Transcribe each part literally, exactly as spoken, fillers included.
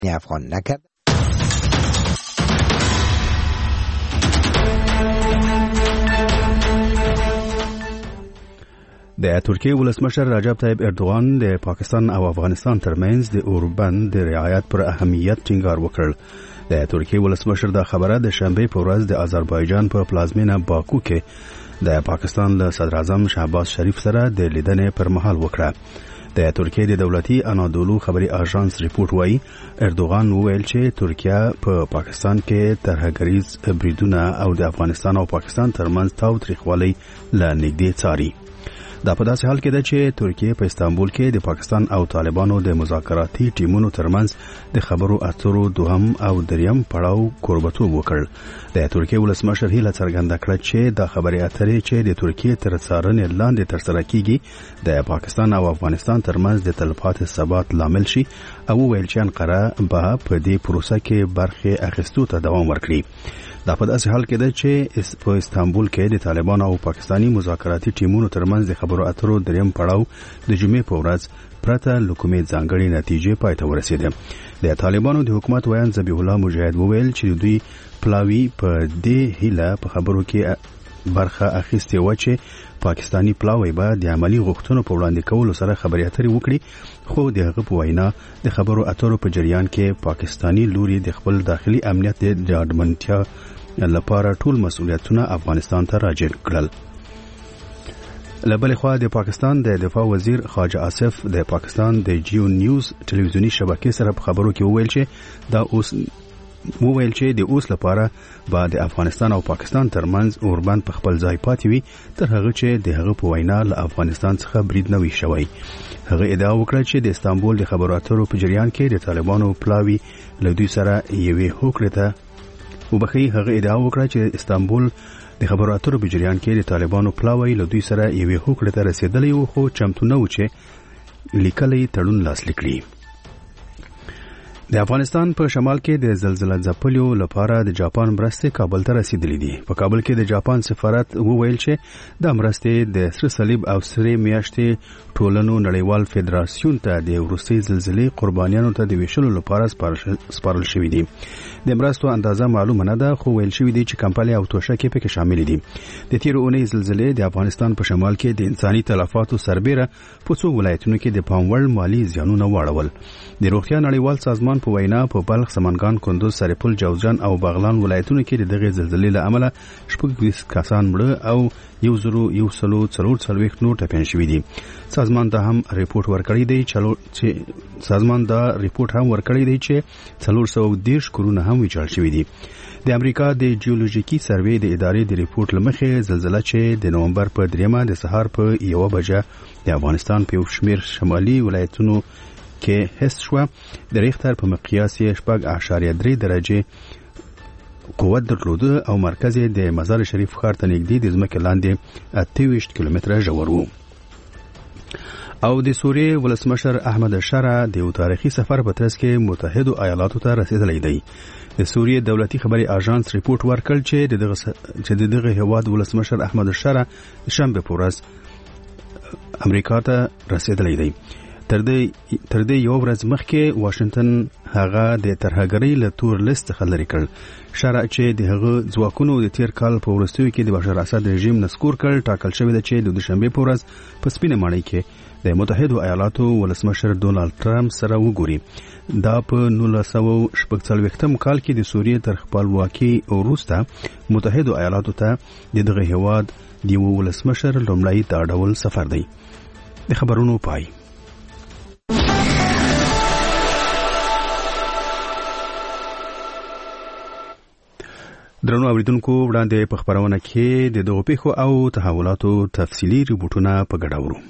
افغان نکرد. د ترکیه ولسمشر رجب طیب اردوغان د پاکستان او افغانستان ترمنځ د اوربند د رعایت پر اهمیت ټینګار وکړ. د ترکیه ولسمشر دا خبره د شنبه په ورځ د آذربایجان په پلازمینه باکو کې د پاکستان له صدر اعظم شهباز شریف سره د لیدنې پر مهال وکړه. د ترکیه د دولتي انادولو خبري اژانس ریپورت وایي اردوغان وویل چې ترکیه په پاکستان کې ترهګریز بریدونه او د افغانستان او پاکستان ترمنځ تاوتریخوالی له نږدې څاري. دا په داسې حال کې ده چې ترکیه په استانبول کې د پاکستان او طالبانو د مذاکراتي ټیمونو ترمنځ د خبرو اترو دوهم او دریم پړاو کوربتوب وکړ. د ترکیه ولسمشر هیله څرګنده کړه چې دا خبرې اترې چې د ترکیه تر څارنې لاندې ترسره کیږي د پاکستان او افغانستان ترمنځ د تلپاتې ثبات لامل شي او ویل چې انقره به په دې پروسه کې برخه اخیستو ته دوام ورکړي. دا په داسې حال کې ده چې په استانبول کې د طالبان او پاکستاني مذاکراتي ټیمونو ترمنځ د خبرو اترو دریم پړاو د جمعې په ورځ پرته له کومې ځانګړې نتیجې پای ته ورسېده. د طالبانو د حکومت ویان ذبیح الله مجاهد وویل چې دوی پلاوی په دې هیله په خبرو کې برخه اخیستې و چې پاکستانی پلاوی به د عملی غوښتنو په وړاندې کولو سره خبرې اترې وکړي، خو د هغه په وینا د خبرو اترو په جریان کې پاکستانی لوري د خپل داخلي امنیت د ډاډمنتیا لپاره ټول مسؤلیتونه افغانستان ته راجع کړل. لبل خوا د پاکستان د دفاع وزیر خواجه آصف د پاکستان د جیو نیوز ټلویزیونی شبکې سره په خبرو کې وویل چې دا اوس وویل چې د اوس لپاره به د افغانستان او پاکستان ترمنځ اوربند په خپل ځای پاتې وي تر هغه چې د هغه په وینا له افغانستان څخه برید نه وي شوی. هغه ادعا وکړه چې د استانبول د خبرو اترو په جریان کې د طالبانو پلاوی له دوی سره یوې هوکړې ته وبخي. هغه ادعا وکړه چې استانبول د خبرو اترو په جریان کې د طالبانو پلاوی له دوی سره یوې هوکړې ته رسیدلی و، خو چمتو نه و چې لیکلي تړون لاسلیک کړي. د افغانستان په شمال کې د زلزلې ځپلو لپاره د جاپان مرستې کابل ته رسیدلې دي. په کابل کې د جاپان سفارت وویل چې د مرستې د سره صلیب او سره میاشتې ټولنو نړیوال فدراسیون ته د وروستي زلزلې قربانیانو ته د ویشلو لپاره سپارل شوې دي. د مرستو اندازه معلومه نه ده، خو ویل شوې دي چې کمپالي او توشکې پکې شامل دي. د تیر اونۍ زلزلې د افغانستان په شمال کې د انساني تلفاتو سربېره په څو ولایتونو کې د پاموړ مالی زیانونه واړول. د روغتیا نړیوال سازمان په وینا په بلخ، سمنګان، کندوز، سرپل، جوزجان او بغلان ولایتونو کې د دغه زلزلې له امله شپږ کسان مړه او یو زرو یو سلو څلور څلوېښت نور ټپیان شوي دي. سازمان دا هم ریپورت ورکړی دی چې سازمان دا ریپورت هم ورکړی دی چې څلور سوه دېرش کورونه هم ویجاړ شوي دي. د امریکا د جیولوژیکي سروې د ادارې د ریپورت لمخې زلزلہ چې د نومبر په دریمه د سهار په یوه بجه د افغانستان په یو شمېر شمالي ولایتونو کې حس شوه. د ریختر په مقیاس یې شپږ اعشاریه درې درجې قوت درلوده او مرکز یې د مزار شریف ښار ته نږدې د ځمکې لاندې اته ویشت کیلومتره ژور و. او د سوریې ولسمشر احمد الشرع د یو تاریخي سفر په ترڅ کې متحدو ایالاتو ته رسیدلی دی. د سوریې دولتي خبري اژانس ریپورت ورکړ چې د دغه چې د دغه هیواد ولسمشر احمد الشرع شنبه په ورځ امریکا ته رسیدلی دی. تر دې تر دې یو ورځ مخکې واشنگټن هغه د ترهګرۍ له تور لیست څخه لرې کړ. شرع چې د هغه ځواکونو د تیر کال په وروستیو کې د بشار اسد رژیم نسکور کړ، ټاکل شوی دی چې د دوشنبه په ورځ په سپینه ماڼۍ کې د متحدو ایالاتو ولسمشر ډونالد ټرمپ سره وګوري. دا په نولس سوه شپږ څلوېښتم کال کې د سوریې تر خپلواکۍ وروسته متحدو ایالاتو ته د دغه هیواد د یو ولسمشر لومړی دا ډول سفر دی. د خبرونو پای. درنو اوریدونکو، وړاندې په خبرونه کې د دغو پیښو او تحولاتو تفصیلي ریپورتونه په ګډه ورو.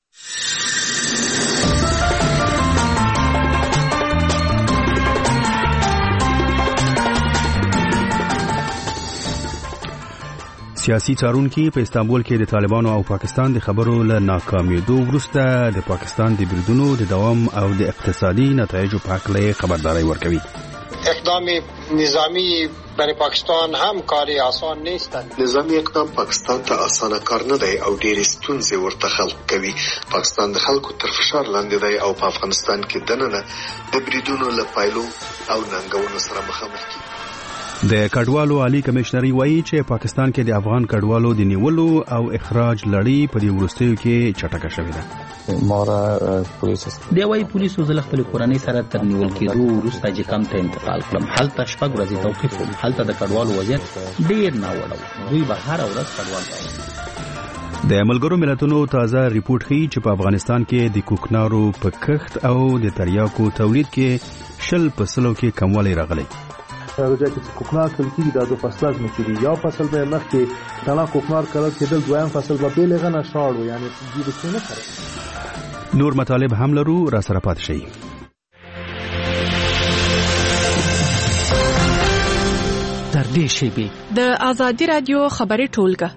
سیاسي څارونکي په استانبول کې د طالبانو او پاکستان د خبرو له ناکامیدو وروسته د پاکستان د بریدونو د دوام او د اقتصادي نتایجو په اړه خبرداري ورکوي. اقدام نظامی برای پاکستان هم کاری آسان نیست. نظامی اقدام پاکستان ته اسانه کار نه دی او ډېرې ستونزې ورته خلق کوي. پاکستان د خلکو تر فشار لاندې دی او په افغانستان کې دننه د بریدونو له پایلو او ننګونو سره مخامخ کیږي. د کډوالو عالی کمشنري وایي چې پاکستان کې د افغان کډوالو د نیولو او اخراج لړۍ په دې وروستیو کې چټکه شوې ده. ماره پولیس دی وایي پولیسو زله خپل کورنۍ سره تر نیول کېدو وروسته جکم ته انتقال کړم. هلته شپږ ورځې توقیف و. هلته د کډوالو وضعیت ډېر ناوړه و. دوی به هره ورځ کډوال راوړي. د ملګرو ملتونو تازه ریپورت ښیي چې په افغانستان کې د کوکنارو په کښت او د تریاکو تولید کې شل په سلو کې کموالی راغلی. راځي چې کوکنار کلکی د دوه فصل ځمکې یو فصل به مخکې تنا کوکنار کول کېدل دویم فصل به بیلغه نشاړو یعنی دې به څه نه کړي. نور مطالب هم لرو را سره پات شي. تر دې شی به د آزادی رادیو خبري ټولګه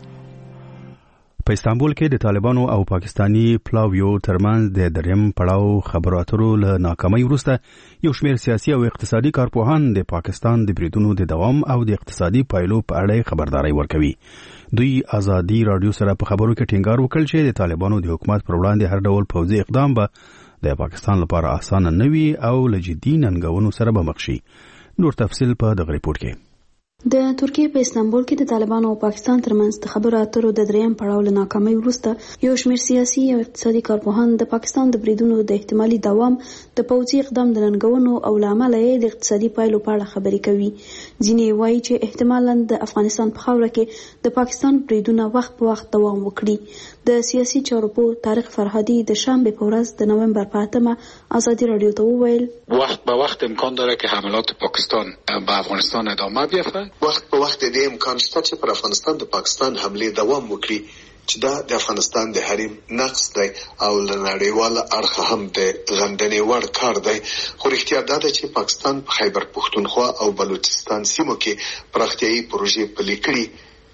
په استانبول کې د طالبانو او پاکستانی پلاویو ترمنځ د دریم پړاو خبرو اترو له ناکامۍ وروسته یو شمېر سیاسي او اقتصادي کارپوهان د پاکستان د بریدونو د دوام او د اقتصادي پایلو په اړه خبرداري ورکوي. دوی آزادی رادیو سره په خبرو کې ټینګار وکړ چې د طالبانو د حکومت پر وړاندې هر ډول پوځي اقدام به د پاکستان لپاره اسانه نه وي او له جدي ننګونو سره به مخ شي. نور تفصیل په دغه ریپورت کې. د ترکیه په استانبول کې د طالبانو او پاکستان ترمنځ د خبرو اترو د دریم پړاو له ناکامۍ وروسته یو شمېر سیاسي او اقتصادي کارپوهان د پاکستان د بریدونو د احتمالي دوام د پوځي اقدام د ننګونو او له امله یې د اقتصادي پایلو په اړه خبرې کوي. ځینې وایي چې احتمالاً د افغانستان په خاوره کې د پاکستان بریدونه وخت په وخت دوام وکړي. د سیاسي چارو په طارق فرهادي د شنبه په ورځ د نومبر په اتمه آزادی رادیو ته وویل وخت به وخت امکان داره که حملات پاکستان به افغانستان ادامه بیافته. وخت په وخت د امکان شته چې پر افغانستان د پاکستان حمله دوام وکړي چې دا د افغانستان د حریم نقص دی او له نړیواله اړخه هم د غندنې وړ کار دی. خو رښتیا دا ده چې پاکستان په خیبر پښتونخوا او بلوچستان سیمو کې پراختیایي پروژې پلي کړي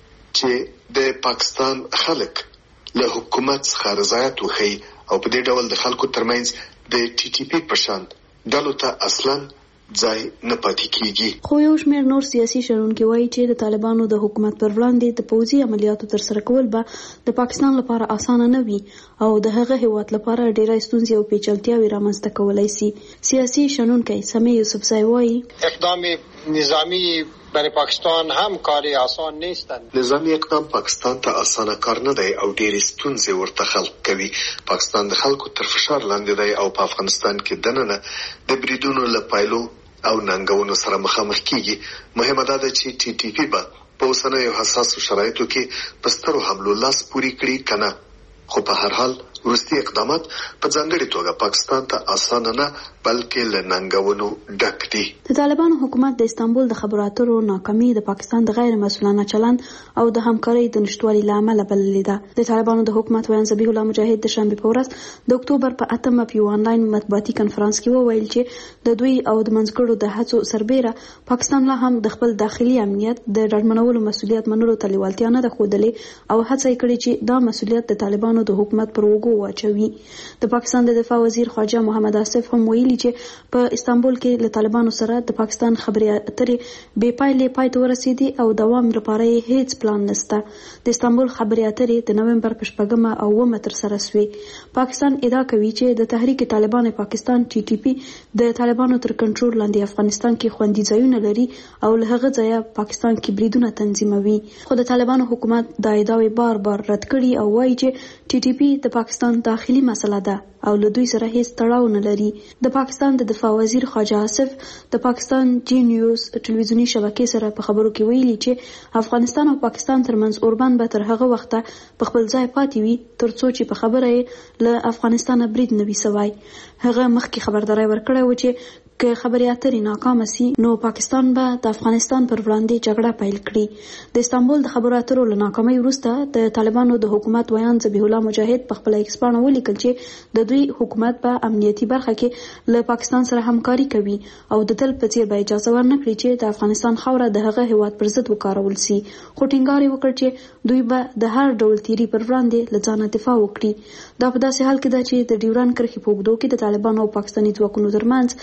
چې د پاکستان خلک له حکومت څخه رضایت وښيي او په دې ډول د خلکو ترمنځ د ټي ټي پی په شان ډلو ته اصلاً ځای نه پاتې کیږي. خو یو شمېر نور سیاسي شنونکي وایي چې د طالبانو د حکومت پر وړاندې د پوځي عملیاتو ترسره کول به د پاکستان لپاره اسانه نه وي او د هغه هیواد لپاره ډېرې ستونزې او پیچلتیاوې رامنځته کولی سي. سیاسي شنونکی سمیع یوسفزی وایي اقدام نظامی برای پاکستان هم کاری آسان نیست. نظامی اقدام پاکستان ته اسانه کار نه دی او ډېرې ستونزې ورته خلق کوي. پاکستان د خلکو تر فشار لاندې دی او په افغانستان کې دننه د بریدونو له پایلو او ننګونو سره مخامخ کیږي. مهمه دا ده چې ټي ټي پی به په اوسنیو حساسو شرایطو کې په سترو حملو لاس پورې کړي کنه. خو په هر حال وروستي اقدامات په ځانګړې توګه پاکستان ته اسانه نه بلکې له ننګونو ډک دي. د طالبانو حکومت د استانبول د خبرو اترو ناکامي د پاکستان د غیر مسؤلانه چلند او د همکارۍ د نشټوالي له امله بللې ده. د طالبانو د حکومت ویان ذبیح الله مجاهد د شنبه په ورځ د اکتوبر په اتمه په یو آنلاین مطبوعاتي کنفرانس کې وویل چې د دوی او د منځګړو د هڅو سربېره پاکستان لا هم د خپل داخلي امنیت د ډاډمنولو مسؤلیت منلو ته لیوالتیا نه ده ښودلې او هڅه یې کړې چې دا مسؤلیت د طالبانو د حکومت پر وګو واچوي. د پاکستان د دفاع وزیر خواجه محمد آصف هم ویلي چې په استانبول کې له طالبانو سره د پاکستان خبرې اترې بې پایلې پای ته ورسېدې او دوام لپاره یې هیڅ پلان نشته. د استانبول خبرې اترې د نومبر په شپږمه او اوومه ترسره شوې. پاکستان ادعا کوي چې د تحریک طالبان پاکستان ټي ټي پی د طالبانو تر کنټرول لاندې افغانستان کې خوندي ځایونه لري او له هغه ځایه پاکستان کې بریدونه تنظیموي. خو د طالبانو حکومت دا ادعاوې بار بار رد کړي او وایي چې ټي ټي پی د پاکستان داخلي مسله ده او له دوی سره هیڅ تړاو نه لري. د پاکستان د دفاع وزیر خواجه آصف د پاکستان جی نیوز ټلویزیونی شبکې سره په خبرو کې ویلي چې افغانستان او پاکستان ترمنځ اوربند به تر هغه وخته په خپل ځای پاتې وي ترڅو چې په خبره یې له افغانستان برید نه وي سوی. هغه مخکې خبرداری ورکړی و چې که خبرې اترې ناکامه سي نو پاکستان به د افغانستان پر وړاندې جګړه پیل کړي. د استانبول د خبرو اترو له ناکامۍ وروسته د طالبانو د حکومت ویان ذبیح الله مجاهد په خپله ایکس پاڼه ولیکل چې د دوی حکومت په امنیتي برخه کې له پاکستان سره همکاري کوي او د تل په څیر به اجازه ورنکړي چې د افغانستان خاوره د هغه هیواد پر ضد وکارول سي. خو ټینګار یې وکړ چې دوی به د هر ډول تیري پر وړاندې له ځانه دفاع وکړي. دا په داسې حال کې ده چې د ډیورنډ کرښې په اوږدو کې د طالبانو او پاکستاني ځواکونو ترمنځ له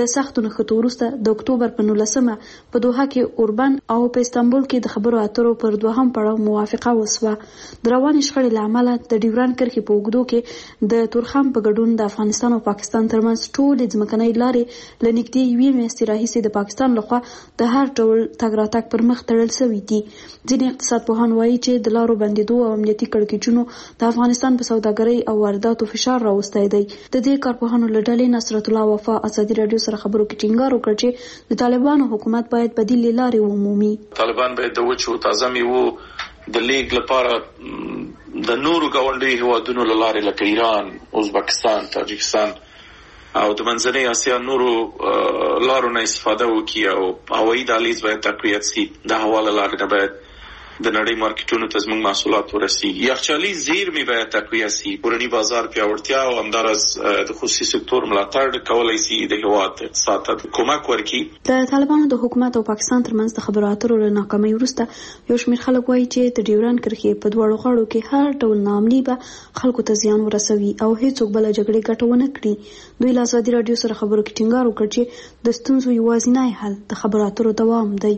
د سختو نښتو وروسته د اکتوبر په نولسمه په دوحه کې اوربن او په استانبول کې د خبرو اترو پر دوهم پړاو موافقه وسوه. د روانې شخړې له امله د ډیورنډ کرښې په اوږدو کې د تورخم په ګډون د افغانستان او پاکستان ترمنځ ټولې ځمکنۍ لارې له نږدې یوې میاشتې راهیسې د پاکستان لخوا د هر ډول تګ راتګ پر مخ تړل شوي دي. ځینې اقتصاد پوهان وایي چې د لارو بندېدو او امنیتي کړکېچونو د افغانستان په سوداګرۍ او وارداتو فشار راوستی دی. د دې کارپوهانو له ډلې نصرت الله وفا ازادي راډیو سره خبرو کې ټینګار وکړ چې د طالبانو حکومت باید بدیل لارې ومومي. طالبان باید د وچو تازه میوو د لیږد لپاره د نورو ګاونډیو هیوادونو له لارې لکه ایران، ازبکستان، تاجکستان او د منځنۍ اسیا نورو لارو نه استفاده وکړي او هوایي دهلیز باید تقویت شي. د هوا له لارې نه باید د نړۍ مارکیټونو ته زموږ محصولات ورسیږي. یخچالي زیرمې باید تقویه شي. کورني بازار پیاوړتیا او همداراز د خصوصي سکتور ملاتړ کولی شي د هیواد اقتصاد ته کومک ورکړي. د طالبانو د حکومت او پاکستان ترمنځ د خبرو اترو له ناکامۍ وروسته یو شمېر خلک وایي چې د ډیورنډ کرښې په دواړو غاړو کې هر ډول ناامني به خلکو ته زیان ورسوي او هیڅوک بله جګړې ګټه ونه کړي. دوی له ازادي راډیو سره خبرو کې ټینګار وکړ چې د ستونزو یوازینی حل د خبرو اترو دوام دی.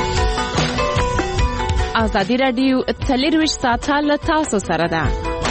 ازادي راډیو څلرویشت ساعته له تاسو سره ده.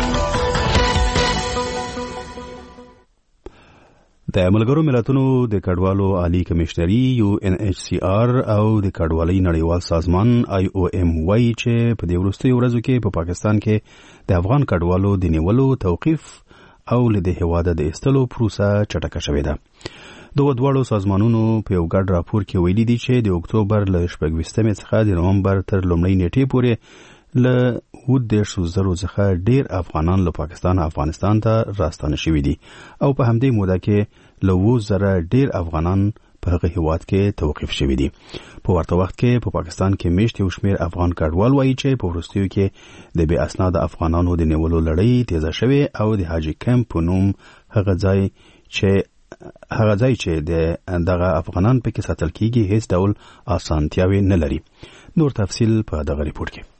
د ملګرو ملتونو د کډوالو عالی کمشنري یو ان ایچ سی آر او د کډوالۍ نړیوال سازمان آی او ایم وایي چې په دې وروستیو ورځو کې په پاکستان کې د افغان کډوالو د نیولو توقیف او له دې هیواده د ایستلو پروسه چټکه شوې ده. دغه دواړو سازمانونو په یو ګډ راپور کې ویلي دي چې د اکتوبر له شپږویشتمې څخه د نومبر تر لومړۍ نیټې پورې له اووه دېرشو زرو څخه ډېر افغانان له پاکستان افغانستان ته راستانه شوي دي او په همدې موده کې له اووه زره ډېر افغانان په هغه هیواد کې توقیف شوي دي. په ورته وخت کې په پاکستان کې میشت یو شمېر افغان کډوال وایي چې په وروستیو کې د بې اسناده افغانانو د نیولو لړۍ تیزه شوې او د حاجي کمپ په نوم هغه ځای چې هغه ځای چې د دغه افغانان پکې ساتل کیږي هیڅ ډول اسانتیاوې نه لري. نور تفصیل په دغه ریپورت کې.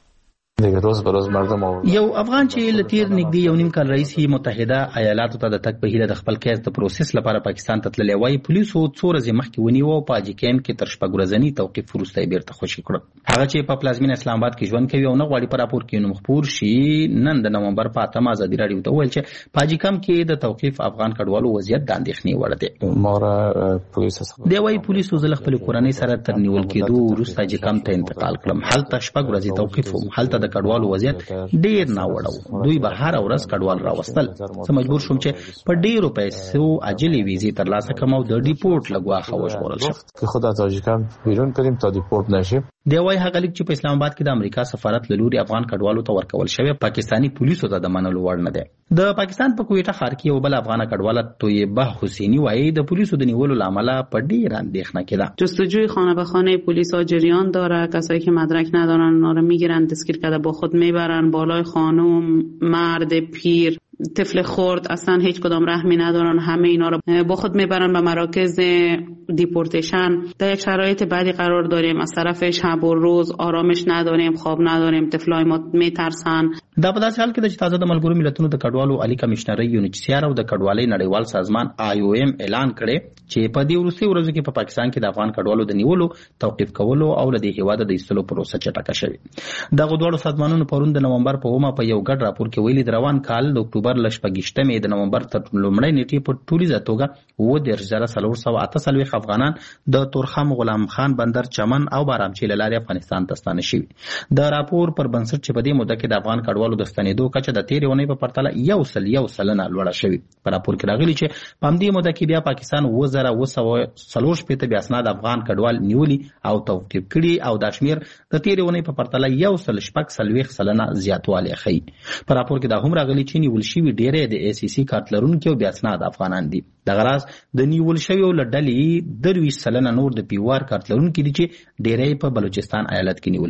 روز به روز مردم یو افغان چې لتیر نږدې یو نیم کال رئیس متحده ایالاتو ته د تک په هیله د خپل کیس د پروسس لپاره پاکستان ته تللی وای، پولیسو څو ورځې مخکې ونیو او په حاجي کمپ کې تر شپږ ورځني توقیف وروسته یې بیرته خوشي کړ. هغه چې په پلازمینه اسلام آباد کې ژوند کوي او نه غواړي په راپور کې نوم خپور شي، نن د نومبر په اتمه ازادي راډیو ته وویل چې په حاجي کمپ کې د توقیف افغان کډوالو وضعیت د اندېښنې وړ دی. ماره پولیس دی وای پولیسو زله خپل کورنۍ سره تر نیول کېدو وروسته حاجي کمپ ته انتقال کړم. هلته شپږ ورځې توقیف وم. هلته د کډوالو وضعیت ډیر ناوړه. دوی به هر ورځ کډوال راوستل. زه مجبور شوم چې په ډیرو پیسو عاجلې ویزې ترلاسه کړم او د ډیپورټ لګواخه وژغورل شم که خود از تاجیکستان بیرون بریم تا دیپورت نشیم. دی وای هغه لیک چې په اسلام آباد کې د امریکا سفارت له لوري افغان کډوالو ته ورکول شوی پاکستانی پولیسو ته د منلو وړ نه دی. د پاکستان په کویټه ښار کې یو بل افغان کډواله طیبه حسینی وایي د پولیسو د نیولو له امله په ډیر اندېښنه کې ده. جستجوی خانه به خانه پلیسا جریان داره. کسایی که مدرک ندارن اونا رو میگیرن، دستگیر کرده با خود میبرن بالای خانم، مرد، پیر، طفل خرد، اصلا هیچ کدام رحمی ندارن. همه اینا رو با خود میبرن به مراکز دیپورتیشن. در یک شرایط بعدی قرار داریم، از طرف شب و روز آرامش نداریم، خواب نداریم، طفلای ما میترسن. دا په داسې حال کې د چې تازه د ملګرو ملتونو د کډوالو عالی کمشنري یو ان ایچ سی آر او د کډوالۍ نړیوال سازمان آی او ایم اعلان کړي چې په دې وروستیو ورځو کې په پاکستان کې د افغان کډوالو د نیولو، توقیف کولو او له دې هیواده د ایستلو پروسه چټکه شوې. دغه دواړو سازمانونو پرون د نومبر په اومه په یو ګډ راپور کې ویلي د روان کال د اکتوبر له شپږویشتمې د نومبر تر لومړۍ نیټې په ټولیزه توګه اووه دېرش زره څلور سوه اته څلوېښت افغانان د تورخم، غلام خان بندر، چمن او بارامچي له لارې افغانستان ته ستانه شوي. د راپور پر بنسټ چې په دې موده کې د افغان کډوالو د ستنېدو کچه د تیرې اونۍ په پرتله یو سل یو سلنه لوړه شوې. په راپور کې راغلي چې په همدې موده کې بیا پاکستان اووه زره اووه سوه څلور شپېته بې اسناده افغان کډوال نیولي او توقیف کړي او دا شمېر د تیرې اونۍ په پرتله یو سل شپږ څلوېښت سلنه زیاتوالی ښیي. په راپور کې دا هم راغلي چې نیول شوي ډېری د ای سی سی کارت لرونکي او بې اسناده افغانان دي. دغه راز د نیول شویو له ډلې درویشت سلنه نور د پی او آر کارت لرونکي دي چې ډېری په بلوچستان ایالت کې نیول شوي.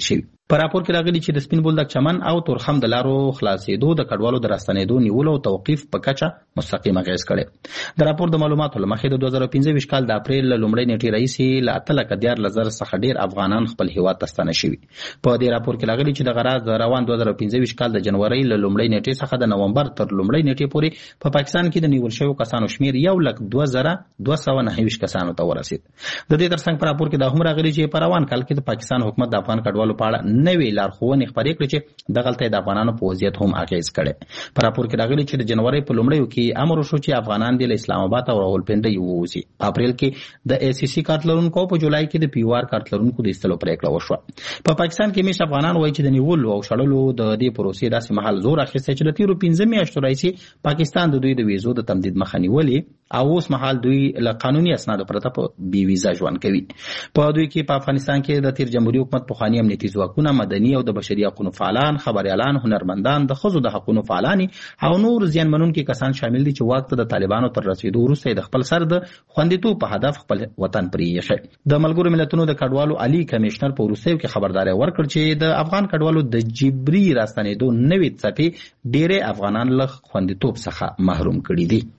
په راپور کې راغلي چې د سپین بولدک چمن او تورخم د لارو خلاصېدو د کډوالو د راستنېدو نیولو او توقیف په کچه مستقیم اغېز کړی. د راپور د معلوماتو له مخې د دوه زره پنځه ویشت کال د اپریل له لومړۍ نیټې راهیسې له اته لکه دیارلس زره څخه ډېر افغانان خپل هېواد ته ستانه شوي. په دې راپور کې راغلي چې دغه راز د روان دوه زره پنځه ویشت کال د جنورۍ له لومړۍ نیټې څخه د نومبر تر لومړۍ نیټې پورې په پاکستان کې د نیول شویو کسانو شمېر یو لک دوه زره دوه سوه نهه ویشت کسانو ته ورسېد. د دې ترڅنګ په راپور کې دا هم راغلي چې په روان کال کې د پاکستان حکومت د افغان کډوالو په اړه نوې لارښوونې خپرې کړې چې دغلته د افغانانو په وضعیت هم اغېز کړی. په راپور کې راغلي چې د جنورۍ په لومړیو کې امر وشو چې افغانان د اسلام آباد او راولپنډۍ ووځي. په اپریل کې د ای سی سی کارت لرونکو په جولای کې د پی او آر کارت لرونکو د ایستلو پریکړه وشوه. په پاکستان کې میش افغانان وایي چې د نیولو او شړلو د دې پروسې داسې مهال زور اخیستی چې د تیرو پنځه میاشتو راهیسې پاکستان د دوی د ویزو د تمدید مخه نیولې او اوس مهال دوی له قانوني اسنادو پرته په بې ویزا ژوند کوي. په دوی کې په افغانستان کې د تیر جمهوریت حکومت پخواني امنیتي ځواکونه، مدني او د بشري حقوقو فعالان، خبريالان، هنرمندان، د ښځو د حقوقو فعالان او نور زیانمنونکي کسان شامل دي چې واک ته د طالبانو تر رسیدو وروسته د خپل سر د خوندیتوب په هدف خپل وطن پرې ایښی. د ملګرو ملتونو د کډوالو عالی کمشنر په وروستیو کې خبرداری ورکړ چې د افغان کډوالو د جبري راستنېدو نوې څپې ډېری افغانان له خوندیتوب څخه محروم کړي دي.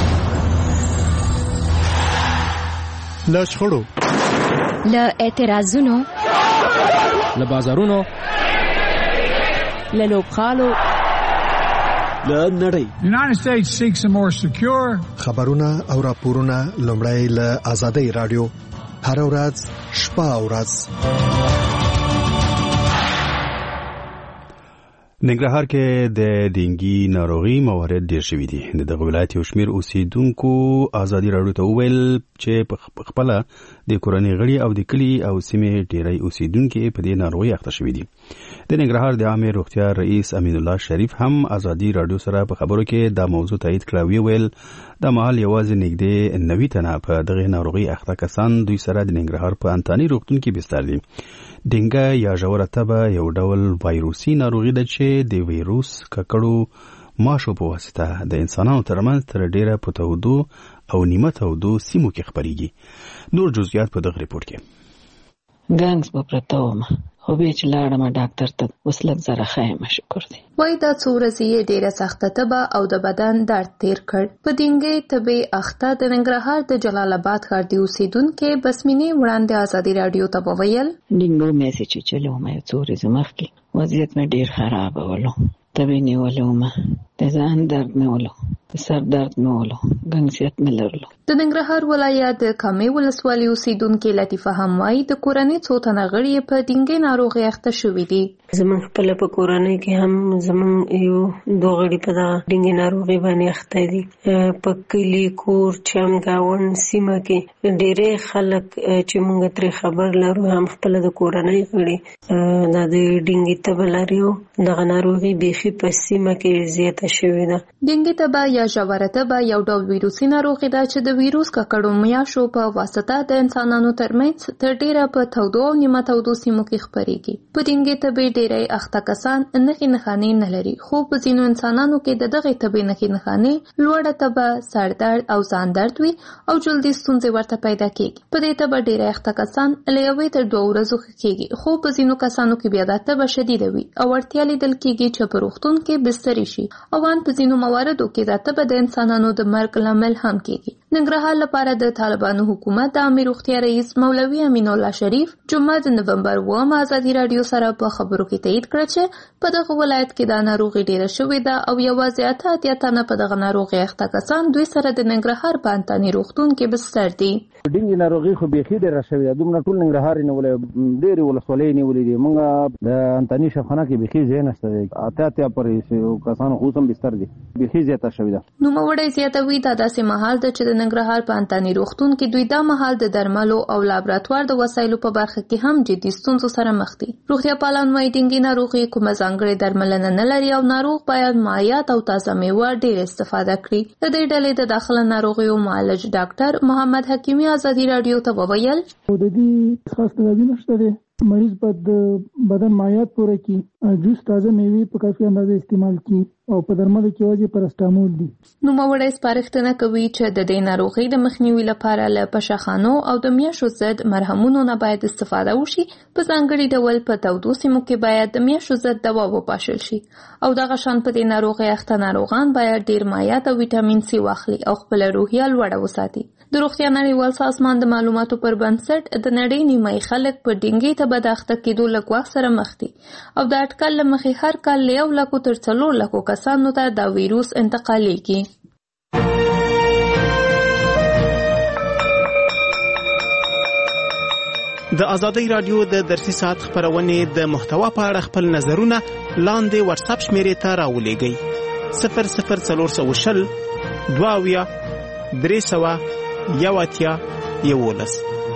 له شخړو، له اعتراضونو، له بازارونو، له لوبغالو، له نړۍ. United States seeks a more secure. خبرونه او راپورونه لومړی له آزادۍ رادیو هر ورځ شپه او ورځ. ننګرهار کې د ډینګي ناروغي موارد ډېر شوي دي. د دغه ولایت یو شمېر اوسېدونکو ازادي راډیو ته وویل چې په خپله د کورنۍ غړي او د کلي او سیمې ډېری اوسېدونکي په دې ناروغي اخته شوي دي. د ننګرهار د عامې روغتیا رئیس امین الله شریف هم ازادي راډیو سره په خبرو کې دا موضوع تایید کړه. ویې ویل دا مهال یوازې نږدې نوي تنه په دغه ناروغي اخته کسان دوی سره د ننګرهار په انتاني روغتون کې بستر دي. ډینګه یا ژوره تبه یو ډول وایروسي ناروغي ده چې د ویروس ککړو ماشو په واسطه د انسانانو ترمنځ تر ډیره په تودو او نیمه تودو سیمو کې خپریږي. نور جزئیات په دغه ریپورت کې. ګنګس په پرته ومه خو بیا چې لاړم ډاکټر ته اوس لږ زره ښه یم، شکر دی. وایي دا څو ورځې یې ډېره سخته تبه او د بدن درد تیر کړ. په ډینګۍ تبې اخته د ننګرهار د جلال آباد ښار د اوسېدونکي بسمینې وړاندې ازادي راډیو ته وویل ډینګو مې چې چې چلو مې څو ورځې مخکې وضعیت مې ډېر خراب ولو. تبې نیولو مې د ځان درد مې ولو، د سر درد مې ولو، ګنګسیت مې لرلو. د ننګرهار ولایت د کامې ولسوالۍ اوسېدونکي لطیفه هم وایي د کورنۍ څو تنه غړي په ډینګۍ ناروغۍ اخته شوي دي. زمونږ خپله په کورنۍ کې هم زمونږ یو دوه غړي په دغه ډینګۍ ناروغۍ باندې اخته دي. په کلي، کور، چم، ګاونډ سیمه کې ډېری خلک چې موږ ترې خبر لرو هم خپله د کورنۍ غړي دا د ډینګۍ تبه لري او دغه ناروغي بیخي په سیمه کې زیاته شوې ده. ډینګۍ تبه یا ژوره تبه یو ډول ویروسي ناروغي ده چې د ویروس ککړو میاشو په واسطه د انسانانو ترمنځ تر ډیره په تودو او نیمه تودو سیمو کې خپریږي. په ډینګۍ تبې ډیری اخته کسان نښې نښانې نه لري، خو په ځینو انسانانو کې د دغې تبې نښې نښانې لوړه تبه، سر درد او ځان درد وي او جلدي ستونزې ورته پیدا کیږي. په دې تبه ډیری اخته کسان له یوې تر دوه ورځو ښه کیږي، خو په ځینو کسانو کې بیا دا تبه شدیده وي او اړتیا لیدل کیږي چې په روغتون کې بستري شي او ان په ځینو مواردو کې دا تبه د انسانانو د مرګ لامل هم کیږي. ننګرهار لپاره د طالبانو حکومت د عامې روغتیا رئیس مولوي امین الله شریف جمعه د نومبر اووم ازادي راډیو سره په خبرو کې تایید کړ چې په دغه ولایت کې دا ناروغي ډیره شوې ده او یوازې اته اتیا تنه په دغه ناروغي اخته کسان دوی سره د ننګرهار په انتاني روغتون کې بستر دي. ډینګي ناروغي خو بیخي ډیره شوې ده. دومره ټول ننګرهار نیولې، ډېرې ولسوالۍ نیولې دي. موږ د انتاني شفخانه کې بیخي ځای نشته دی. اته اتیا پورې کسانو خو هم بستر دي، بیخي زیاته شوې ده. نوموړی زیاتوي دا داسې مهال ده چې د ننګرهار په انتاني روغتون کې دوی دا مهال د درملو او لابراتوار د وسایلو په برخه کې هم جدي ستونزو سره مخ دي. روغتیا پالان وايي ډینګي ناروغي کومه ځانګړې درملنه نه لري او ناروغ باید مایعات او تازه میوه ډېر استفاده کړي. د دې ډلې د داخله ناروغیو معالج ډاکټر محمد حکیمي ازادي راډیو ته وویل د دې خاص تدابیر نشته دي مریض باید د بدن مایعات پوره کړي، جوس تازه میوې په کافي اندازه استعمال کړي او په درملو کې یوازې پرسټامول دي. نوموړی سپارښتنه کوي چې د دې ناروغۍ د مخنیوي لپاره له پشخانو او د میاشو ضد مرهمونو نه باید استفاده وشي. په ځانګړي ډول په تودو سیمو کې باید د میاشو ضد دوا وپاشل شي او دغه شان په دې ناروغۍ اخته ناروغان باید ډیر مایعات او ویټامین سی واخلي او خپل روحیه لوړه وساتي. د روغتیا نړیوال سازمان د معلوماتو پر بنسټ د نړۍ نیمایي خلک په ډینګي ته بد اخته کېدو له ګواښ سره مخ دي او د اټکل له مخې هر کال له یو لکو تر څلور لکو کسانو ته دا ویروس انتقالیږي. د ازادۍ رادیو د درسي ساعت خبرونې د محتوا په اړه خپل نظرونه لاندې واتس اپ شمیرې ته راولېږئ. صفر صفر څلور سوه شل دوه اویا درې سوه یو اتیا یولس.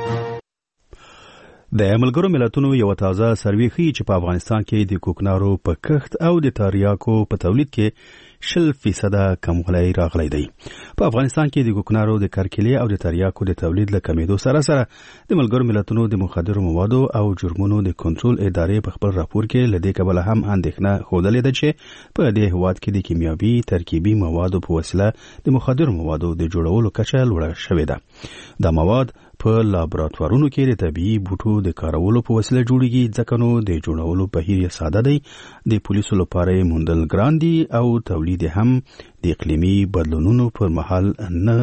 د ملګرو ملتونو یو تازه سروې ښیي چې په افغانستان کې د کوکنارو په کښت او د تریاکو په تولید کې شل فیصده کموالی راغلی دی. په افغانستان کې د کوکنارو د کرکیلې او د تریاکو د تولید له کمیدو سره سره د ملګرو ملتونو د مخدرو موادو او جرمونو د کنټرول ادارې په خپل راپور کې له دې کبله هم اندېښنه ښودلې ده چې په دې هېواد کې د کیمیاوي ترکیبي موادو په وسیله د مخدرو موادو د جوړولو کچه لوړه شوې ده. دا مواد په لابراتوارونو کې د طبيعي بوټو د کارولو په وسیله جوړیږي، ځکه نو د جوړولو بهیر یې ساده دی، د پولیسو لپاره یې موندل ګران دي او تولید هم د اقلیمي بدلونونو پر مهال نه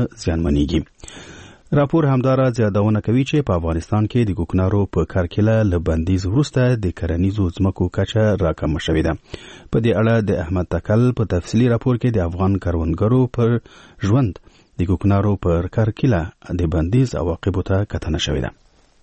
زیانمنېږي. راپور همدارا زیادونه کوي چې په افغانستان کې د کوکنارو په کرکیله له بندیز وروسته د کرنیزو ځمکو کچه راکمه شوې ده. په دې اړه د احمد تکل په تفصیلي راپور کې د افغان کروندګرو پر ژوند د کوکنارو پر کرکیله د بندیز عواقبو ته کتنه شوې ده.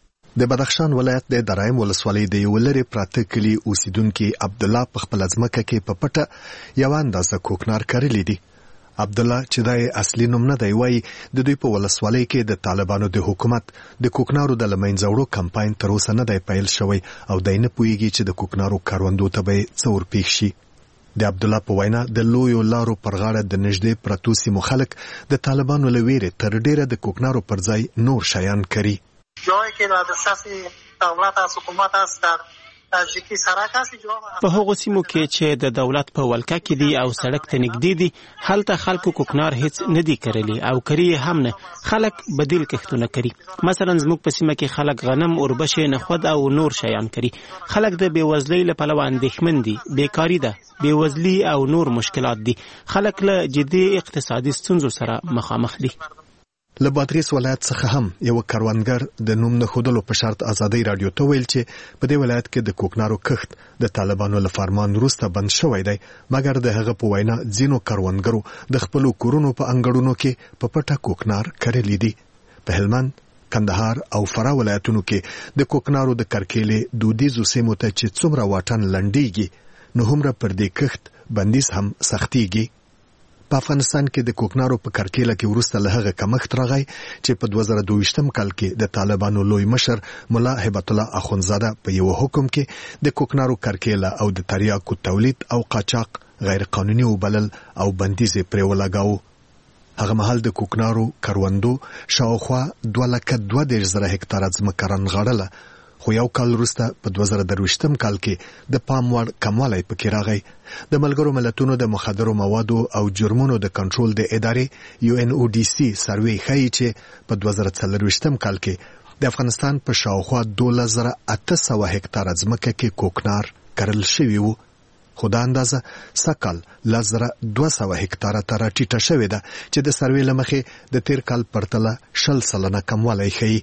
د بدخشان ولایت د درایم ولسوالۍ د یو لرې پراته کلي اوسیدونکي عبد الله په خپل ځمکه کې په پټه یو اندازه کوکنار کرلی دي. عبد الله چې د اصلي نوم نه دی وایي د دوی په ولسوالۍ کې د طالبانو د حکومت د کوکنارو د لمنځوړو کمپاین تر اوسه نه دی پیل شوی او دای نه پوهیږي چې د کوکنارو کاروندو ته به څه ورپېښ شي. د عبد الله په وینا د لویو لارو پر غاړه د نږدې پرتو سیمو خلک د طالبانو له ویرې تر ډیره د کوکنارو پر ځای نور شیان کوي. جایی که در دسترس دولت از حکومت است در تاجیکی سرک است. په هغو سیمو کې چې د دولت په ولکه کې دي او سړک ته نږدې دي، هلته خلکو کوکنار هیڅ نه دي کرلی او کری هم نه. خلک بدیل کښتونه کوي. مثلا زموږ په سیمه کې خلک غنم، اوربشې، نخود او نور شیان کوي. خلک د بیوزلۍ له پلوه اندېښمن دي، بیکاری ده، بیوزلی او نور مشکلات دي. خلک له جدي اقتصادي ستونزو سره مخامخ دي. له بادغیس ولایت څخه هم یو کروندګر د نوم نه ښودلو په شرط ازادۍ رادیو ته ویل چې په دې ولایت کې د کوکنارو کښت د طالبانو له فرمان وروسته بند شوی دی، مګر د هغه په وینا ځینو کروندګرو د خپلو کورونو په انګړونو کې په پټه کوکنار کرلی دي. په هلمند، کندهار او فراه ولایتونو کې د کوکنارو د کرکیلې دودیزو سیمو ته چې څومره واټن لنډیږي نو هومره پر دې کښت بندیز هم سختیږي. په افغانستان کې د کوکنارو په کرکیله کې وروسته له هغه کمښت راغی چې په دوه زره دوه کال کې د طالبانو لوی مشر ملا هبت الله اخونزاده په یو حکم کې د کوکنارو کرکیله او د تریاکو تولید او قاچاق غیر قانوني وبلل او بندیز پرې ولګاوه. هغه مهال د کوکنارو کروندو شاوخوا دوه لکه دوه دېرش زره هکتاره ځمکه رانغاړله، خو یو کال وروسته په دوه زره درویشتم کال کې د پام وړ کموالی پکې راغی. د ملګرو ملتونو د مخدرو موادو او جرمونو د کنټرول د ادارې یو ان او ډي سي سروې ښیي چې په دوه زره څلرویشتم کال کې د افغانستان په شاوخوا دولس زره اته سوه هکتاره ځمکه کې کوکنار کرل شوي وو، خو دا اندازه سږ کال لس زره دوه سوه هکتاره ته راټیټه شوې ده چې د سروې له مخې د تیر کال پرتله شل سلنه کموالی ښیي.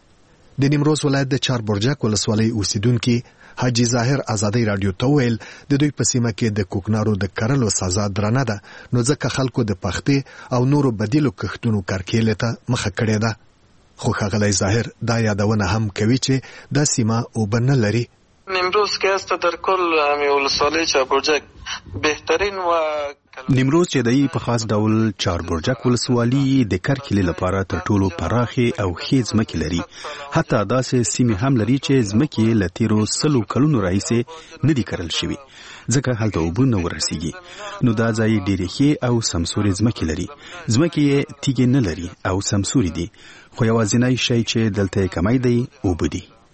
د نیمروز ولایت د چار برجک ولسوالۍ اوسیدونکي حاجی ظاهر ازادۍ رادیو ته ویل د دوی په سیمه کې د کوکنارو د کرلو سزا درنه ده، نو ځکه خلکو د پختې او نورو بدیلو کښتونو کرکیلې ته مخه کړې ده. خو ښاغلی ظاهر دا یادونه هم کوي چې دا سیمه اوبه نه لري. نیمروز که است در کل همین ولسوالی چاربرجک بهترین و نیمروز چې دی په خاص ډول چاربرجک ولسوالي د کرکیلې لپاره تر ټولو پراخې او ښې ځمکې لري. حتی داسې سیمې هم لري چې ځمکې له تیرو سلو کلونو راهیسې نه دي کرل شوي، ځکه هلته اوبه نه ورسیږي. نو دا ځای ډېرې ښې او سمسورې ځمکې لري. ځمکې یې تیږې نه لري او سمسورې دي، خو یوازینی شی چې دلته یې کمی دی اوبه دي.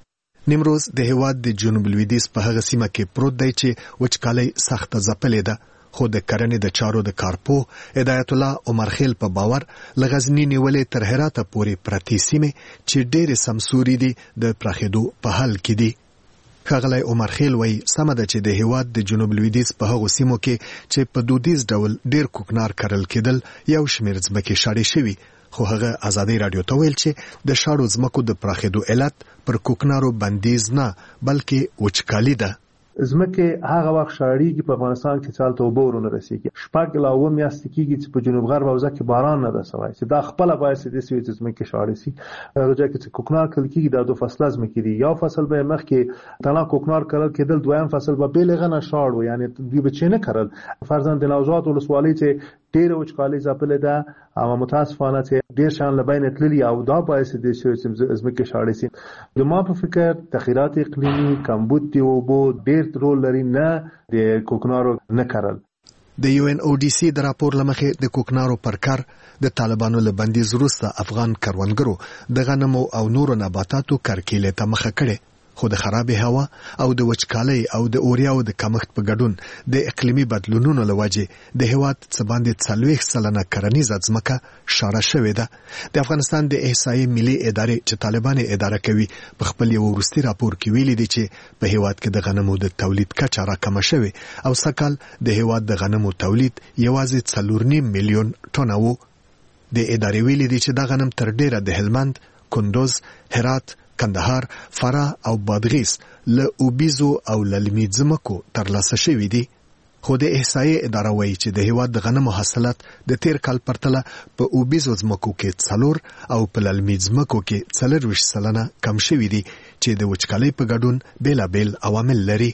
نیمروز د هیواد د جنوب لویدیځ په هغه سیمه کې پروت دی چې وچکالۍ سخته ځپلې ده، خو د کرنې د چارو د کارپو هدایت الله عمر خیل په باور له غزني نیولې تر هرات پورې پرتې سیمې چې ډېرې سمسوري دي د پراخېدو په حال کې دي. ښاغلی عمر خیل وایي سمه ده چې د هیواد د جنوب لویدیځ په هغو سیمو کې چې په دودیز ډول ډېر کوکنار کرل کېدل یو شمېر ځمکې شاړې شوي، خو هغه ازادۍ راډیو ته ویل چې د شاړو ځمکو د پراخېدو علت پر کوکنارو بندیز نه بلکې وچکالي ده. ځمکې هغه وخت شاړېږي په افغانستان کې چې هلته اوبه ورونه رسېږي، شپږ لا اووه میاشتې کېږي چې په جنوب غرب حوزه کې باران نه ده سوی، چې دا خپله باعث دې سوي چې ځمکې شاړې شي. هغه ځای کې چې کوکنار کرل کېږي دا دو فصله ځمکې دي، یو فصل به یې مخکې تنها کوکنار کرل کېدل، دویم فصل به بې له هغه نه شاړ و، یعنې دوی به چې نه کرل. فرضاً د نوزاد ولسوالۍ چې ډېره وچکالۍ ځپلې ده او متاسفانه چې ډېر شیان له بینه تللي او دا باعث دې شوي چې ځمکې شاړې شي. زما په فکر تغیرات اقلیمي، کمبود د اوبو ډېر رول لري، نه د کوکنارو نه کرل. د یو ان او ډي سي د راپور له مخې د کوکنارو پر کار د طالبانو له بندیز وروسته افغان کروندګرو د غنمو او نورو نباتاتو کرکیلې ته مخه کړې، خو د خرابې هوا او د وچکالۍ او د اوریاو د کمښت په ګډون د اقلیمي بدلونونو له وجې د هیواد څه باندې څلوېښت سلنه کرنیزه ځمکه شاړه شوې ده. د افغانستان د احصایې ملي ادارې چې طالبان یې اداره کوي په خپل یو وروستي راپور کې ویلي دي چې په هیواد کې د غنمو د تولید کچه راکمه شوې او سږکال د هیواد د غنمو تولید یوازې څلور نیم میلیون ټنه و. د ادارې ویلي دي چې دا غنم تر ډیره د هلمند، کندوز، هرات، کندهار، فراه او بادغیس له اوبیزو او للمي ځمکو ترلاسه شوي دي. خو د احصایې اداره وایي چې د هیواد د غنمو حاصلات د تیر کال پرتله په اوبیزو ځمکو کې څلور او په للمي ځمکو کې څلرویشت سلنه کم شوي دي چې د وچکالۍ په ګډون بېلابېل عوامل لري.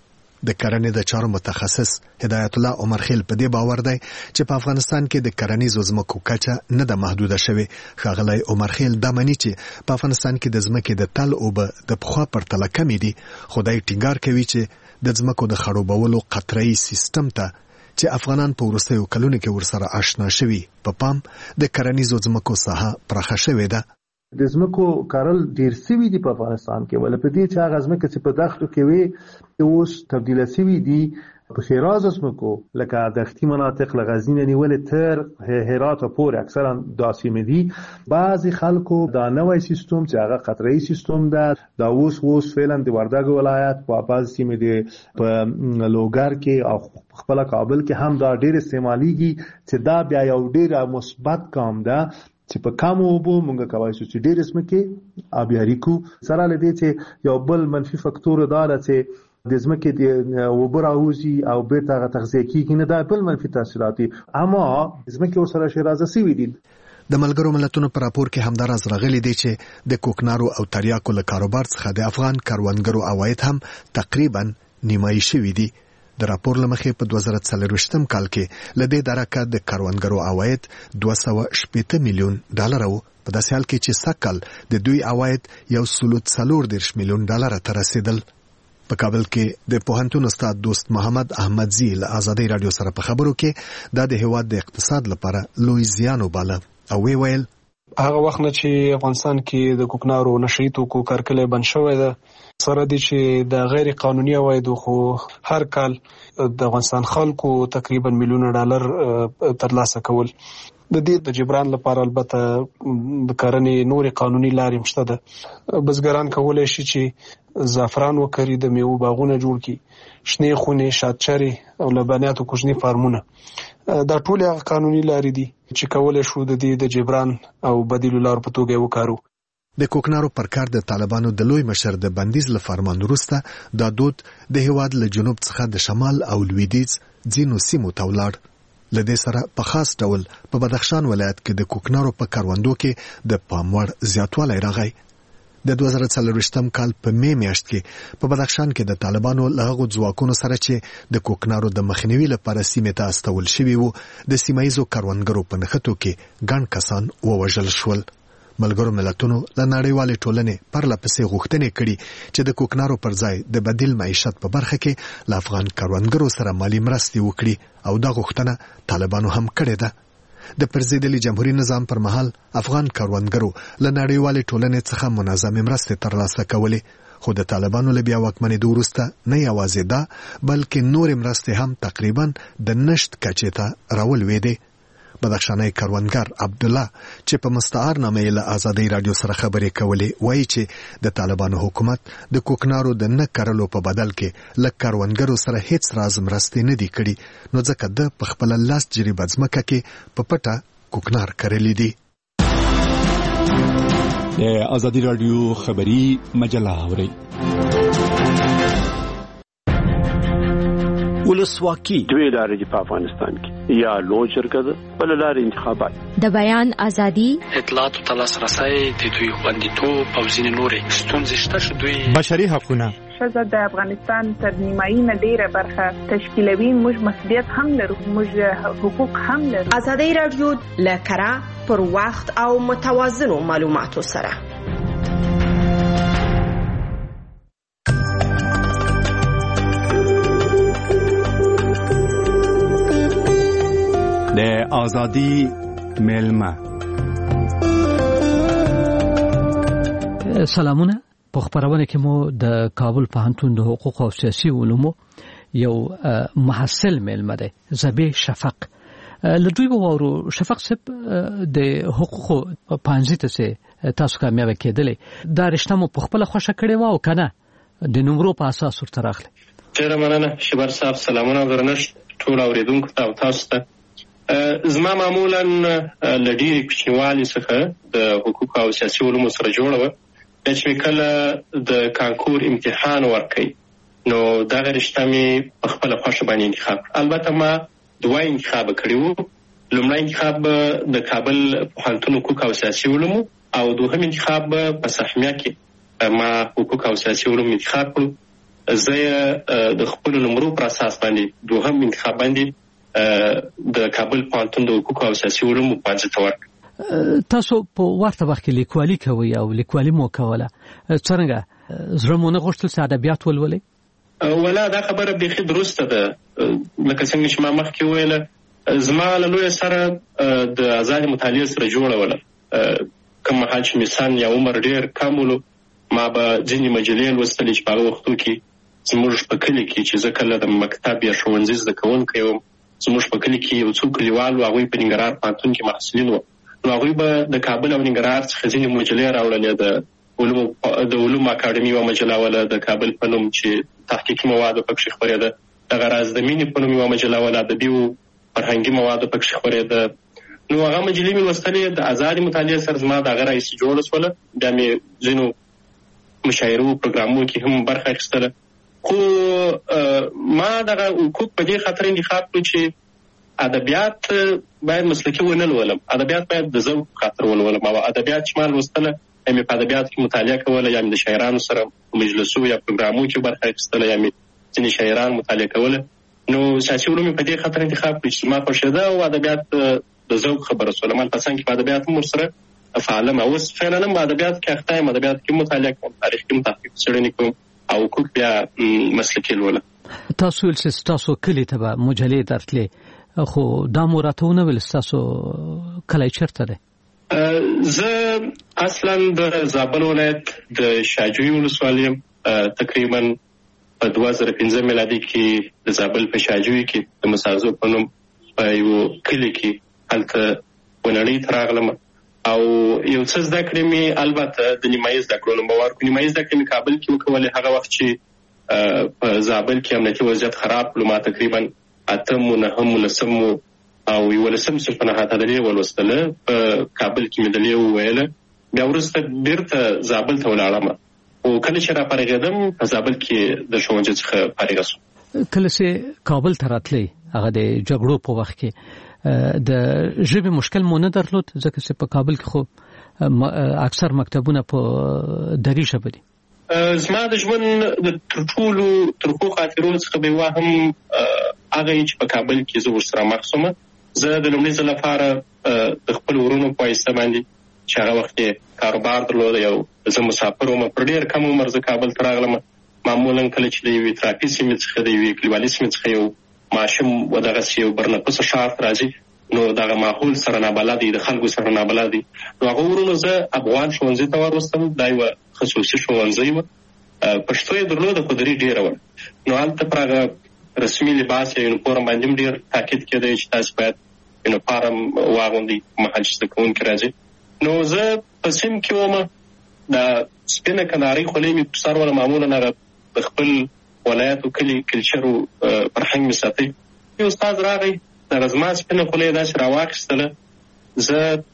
د کرنې د چارو متخصص هدایت الله عمر خیل په دې باور دی چې په افغانستان کې د کرنیزو ځمکو کچه نه ده محدوده شوې. ښاغلی عمر خیل دا مني چې په افغانستان کې د ځمکې د تل اوبه د پخوا پرتله کمې دي، خو دی ټینګار کوي چې د ځمکو د خړوبولو قطره‌یي سیستم ته چې افغانان په وروستیو کلونو کې ورسره آشنا شوي په پام د کرنیزو ځمکو ساحه پراخه شوې ده. د ځمکو کرل ډېر سوي دي په افغانستان کې، ولې په دې چې هغه ځمکې چې په دښتو کې وي اوس تبدیله سوي دي په ښېرازو ځمکو لکه دښتي مناطق له غزني نه نیولې تر هراته پورې اکثرا دا سیمې دي. بعضې خلکو دا نوی سیستم چې هغه قطره‌یي سیستم ده دا اوس اوس فعلا د وردګو ولایت په بعضې سیمې د په لوګر کې او خپله کابل کې هم دا ډېر استعمالیږي چې دا بیا یو ډېر مثبت ګام ده چې په کمو اوبو موږ کولی شو چې ډېرې ځمکې آبیاري کړو. سره له دې چې یو بل منفي فکتور دا ده چې د ځمکې د اوبه راوځي او بېرته هغه تغذیه کېږي نه، دا بل منفي تاثیرات دي، اما ځمکې ورسره شیرازه سوي دي. د ملګرو ملتونو په راپور کې همداراز راغلی دی چې د کوکنارو او تریاکو له کاروبار څخه د افغان کروندګرو عواید هم تقریبا نیمایي شوي دي. د راپور له مخې په دوه زره څلرویشتم کال کې له دې درکه د کروندګرو عواید دوه سوه شپېته میلیون ډالره و، په داسې حال کې چې سږکال د دوی عواید یو سلو څلور دېرش میلیون ډالره ته رسېدل. په کابل کې د پوهنتون استاد دوست محمد احمدزي له ازادۍ راډیو سره په خبرو کې دا د هیواد د اقتصاد لپاره لوی زیان وباله او وی ویل هغه وخت نه چې افغانستان کې د کوکنارو نشري توکو کارکلی بند شوی ده، سره دي چې د غیر قانوني عوایدو خو هر کال د افغانستان خلکو تقریبا میلیونه ډالر ترلاسه کول. د دې د جبران لپاره البته د کرنې نورې قانوني لارې مشته ده. بزګران کولی شي چې زعفران وکري، د میوو باغونه جوړ کړي، شنې خونې، شاتچرې او لبنیاتو کوچني فارمونه. دا ټول هغه قانوني لارې دي چې کولی شو د دې د جبران او بدیلو لارو په توګه وکارو. د کوکنارو پر کار د طالبانو د لوی مشر د بندیز له فرمان وروسته دا دود د هیواد له جنوب څخه د شمال او لویدیځ ځینو سیمو ته ولاړ. له دې سره په خاص ډول په بدخشان ولایت کې د کوکنارو په کروندو کې د پام وړ زیاتوالی راغی. د دوه زره څلرویشتم کال په می میاشت کې په بدخشان کې د طالبانو له هغو ځواکونو سره چې د کوکنارو د مخنیوي لپاره سیمې ته استول شوي وو د سیمه ییزو کروندګرو په نښتو کې ګڼ کسان ووژل شول. ملګرو ملتونو له نړیوالې ټولنې پرله پسې غوښتنې کړي چې د کوکنارو پر ځای د بدیل معیشت په برخه کې له افغان کروندګرو سره مالي مرستې وکړي او دا غوښتنه طالبانو هم کړې ده. د پرځېدلي جمهوریت نظام پر مهال افغان کروندګرو له نړیوالې ټولنې څخه منظمې مرستې ترلاسه کولې، خو د طالبانو له بیا واکمنېدو وروسته نه یوازې دا بلکې نورې مرستې هم تقریبا د نشت کچې ته راولوېدې. بدخشاني کروندګر عبدالله چې په مستعار نامه له آزادۍ رادیو سره خبرې کولې وایي چې د طالبانو حکومت د کوکنارو د نه کرلو په بدل کې له کروندګرو سره هیڅ راز مرستې نه دي کړي، نو ځکه د په خپل لاس جریبه ځمکه کې په پټه کوکنار کرلی دي. د آزادۍ رادیو خبری مجله اوري. ولسواکي دوی لارې دي په افغانستان کې، یا لوی شرکت بل لارې انتخابات، د بیان ازادي، اطلاعات او تلاسرسي د دوی خوندیتوب او ځینې نورې ستونزې شته چې دوی بشري حقوقونه ښځه د افغانستان تر نیمایي نه ډیره برخه تشکیلوي. موږ مسؤلیت هم لرو، موږ حقوق هم لرو. آزادۍ رادیو له کره پر وخت او متوازنو معلوماتو سره د آزادی میلمه. سلامونه. په خبرونه کې مو د کابل پوهنتون د حقوق او سیاسي علومو یو محصل میلمه دی، زبی شفق. لدوی وورو شفق صاحب د حقوق پانځي ته تاسو کامیاب کېدلې، دا رښتیا مو په خپل خوښه کړې و او کنه د نمبرو په اساس ورته راغلی؟ ډیره مننه شبر صاحب. سلامونه درنښت ټول اوریدونکو ته او تاسو ته. زما معمولا لډیری کوچنیوالي څخه د حقوق او سیاسي علومو سره جوړه و، چې کله د کانکور امتحان ورکړي نو دا رښتیا مې په خپل خوښه باندې انتخاب. البته ما دوه انتخاب کړی وو. لومړی انتخاب د کابل پوهنتون حقوق او سیاسي علومو او دوهم انتخاب په سهمیه کې ما حقوق او سیاسي علوم انتخاب کړو. زه د خپل نمبرو پر اساس باندې دوهم انتخاب باندې د کابل پوهنتون د حقوق او سیاسي علومو پانځه ته ورکړ. تاسو په ورته وخت کې لیکوالي کوي او لیکوالي مو کوله، څنګه زړه مو نه غوښتل چې ادبیات ولولئ؟ ولا دا خبره بیخي درسته ده. لکه څنګه چې ما مخکې ویله، زما له لوی سره د آزاد مطالعې سره جوړه وله. کوم مهال چې مثلا یا عمر ډېر کم ولو، ما به ځینې مجلې لوستلې چې په هغه وختو کې زموږ په کلي کې چې زه کله د مکتب یا ښوونځي زده کوونکی وم، زموږ په کلي کې یو څو کلیوال وو، هغوی په ننګرهار پوهنتون کې محصلین وو. نو هغوی به د کابل او ننګرهار څخه ځینې مجلې راوړلې. د علومو د علومو اکاډمي یوه مجله وله د کابل په نوم چې تحقیقي مواد پکښې خپرېده. دغه راز د مینې په نوم یوه مجله وله، ادبي او فرهنګي مواد پکښې خپرېده. نو هغه مجلې مې لوستلې. د ازادې مطالعې سره زما د هغه راهیسې جوړه شوله. بیا مې ځینو مشاعرو پروګرامونو کې هم برخه اخیستله. خو ما دغه حقوق په دې خاطر انتخاب کړو چې ادبیات باید مسلکي ونه لولم، ادبیات باید د ذوق خاطر ولولم. او ادبیات چې ما لوستله، یا مې په ادبیاتو کې مطالعه کوله، یا مې د شاعرانو سره مجلسو یا پروګرامونو کې برخه اخیستله، یا مې ځینې شاعران مطالعه کوله. نو سیاسي علوم په دې خاطر انتخاب کړو چې ما خوښېده او ادبیات د ذوق خبره شوله. ما پسند کې په ادبیات هم ورسره فعالم. اوس فعلا هم په ادبیات کې اخته یم، ادبیات کې مطالعه کوم، تاریخ کې تحقیق څېړنې کوم او حقوق بیا مسلکي لولم. تاسو ویل چې تاسو کلي ته به مجلې درتلې، خو دا مو راته ونه ویل ستاسو کلی چېرته دی؟ زه اصلا د زابل ولایت د شاجوی ولسوالي یم. تقریبا په دوه زره پنځه میلادي کې د زابل په شاجوی کې د مسازو په نوم په یو کلي کې هلته ونړۍ ته راغلم او یو څه زده کړې مې البته د نیمایي زده کړو نوم به ورکړو. نیمایي زده کړې مې کابل کې وکولې. هغه وخت چې په زابل کې امنیتي وضعیت خراب کړو، ما تقریبا اتم و نهم و لسم او یولسم صنف نه حتی دلې ولوستله. په کابل کې مې دلې وویله. بیا وروسته بیرته زابل ته ولاړم او کله چې را فارغېدم په زابل کې د ښوونځي څخه فارغه شوم. کله چې کابل ته راتلی، هغه د جګړو په وخت کې د ژبې مشکل مو نه درلود؟ ځکه چې په کابل کې خو اکثر مکتبونه په دري ژبه دي. زما د ژوند د تر ټولو ترخو خاطرو څخه به واهم هغه چې په کابل کې زه ورسره مخ شوم. زه د لومړي ځل لپاره د خپل ورونو په واسطه باندې چې هغه وخت یې کاروبار درلود، یو زه مسافر وم، پر ډېر کم عمر زه کابل ته راغلم. معمولا کله چې د یوې ترافي سیمې څخه د یوې کلیوالي سیمې څخه یو ماشوم ودغسې یو برنفوسه ښار ته راځي، نو دغه ماحول سره نابلد دی، د خلکو سره نابلد دی. نو هغه ورونو زه افغان ښوونځي ته وروستم. دا یوه خصوصي ښوونځی وه. پښتو یې درلوده خو دري ډېره وه. نو هلته پر هغه رسمي لباس یا یونیفورم باندې هم ډېر تاکید کېدی چې تاسو باید یونیفورم واغوندئ مهال چې زده کوونکي راځي. نو زه په سیم کې وم، دا سپینه کندارۍ خولۍ مې په سر وله، معمولا هغه د خپل ولایت و کلي کلچر و فرهنګ مې ساتئ. یو استاد راغی، دغه زما سپینه خولۍ یې داسې راواخیستله. زه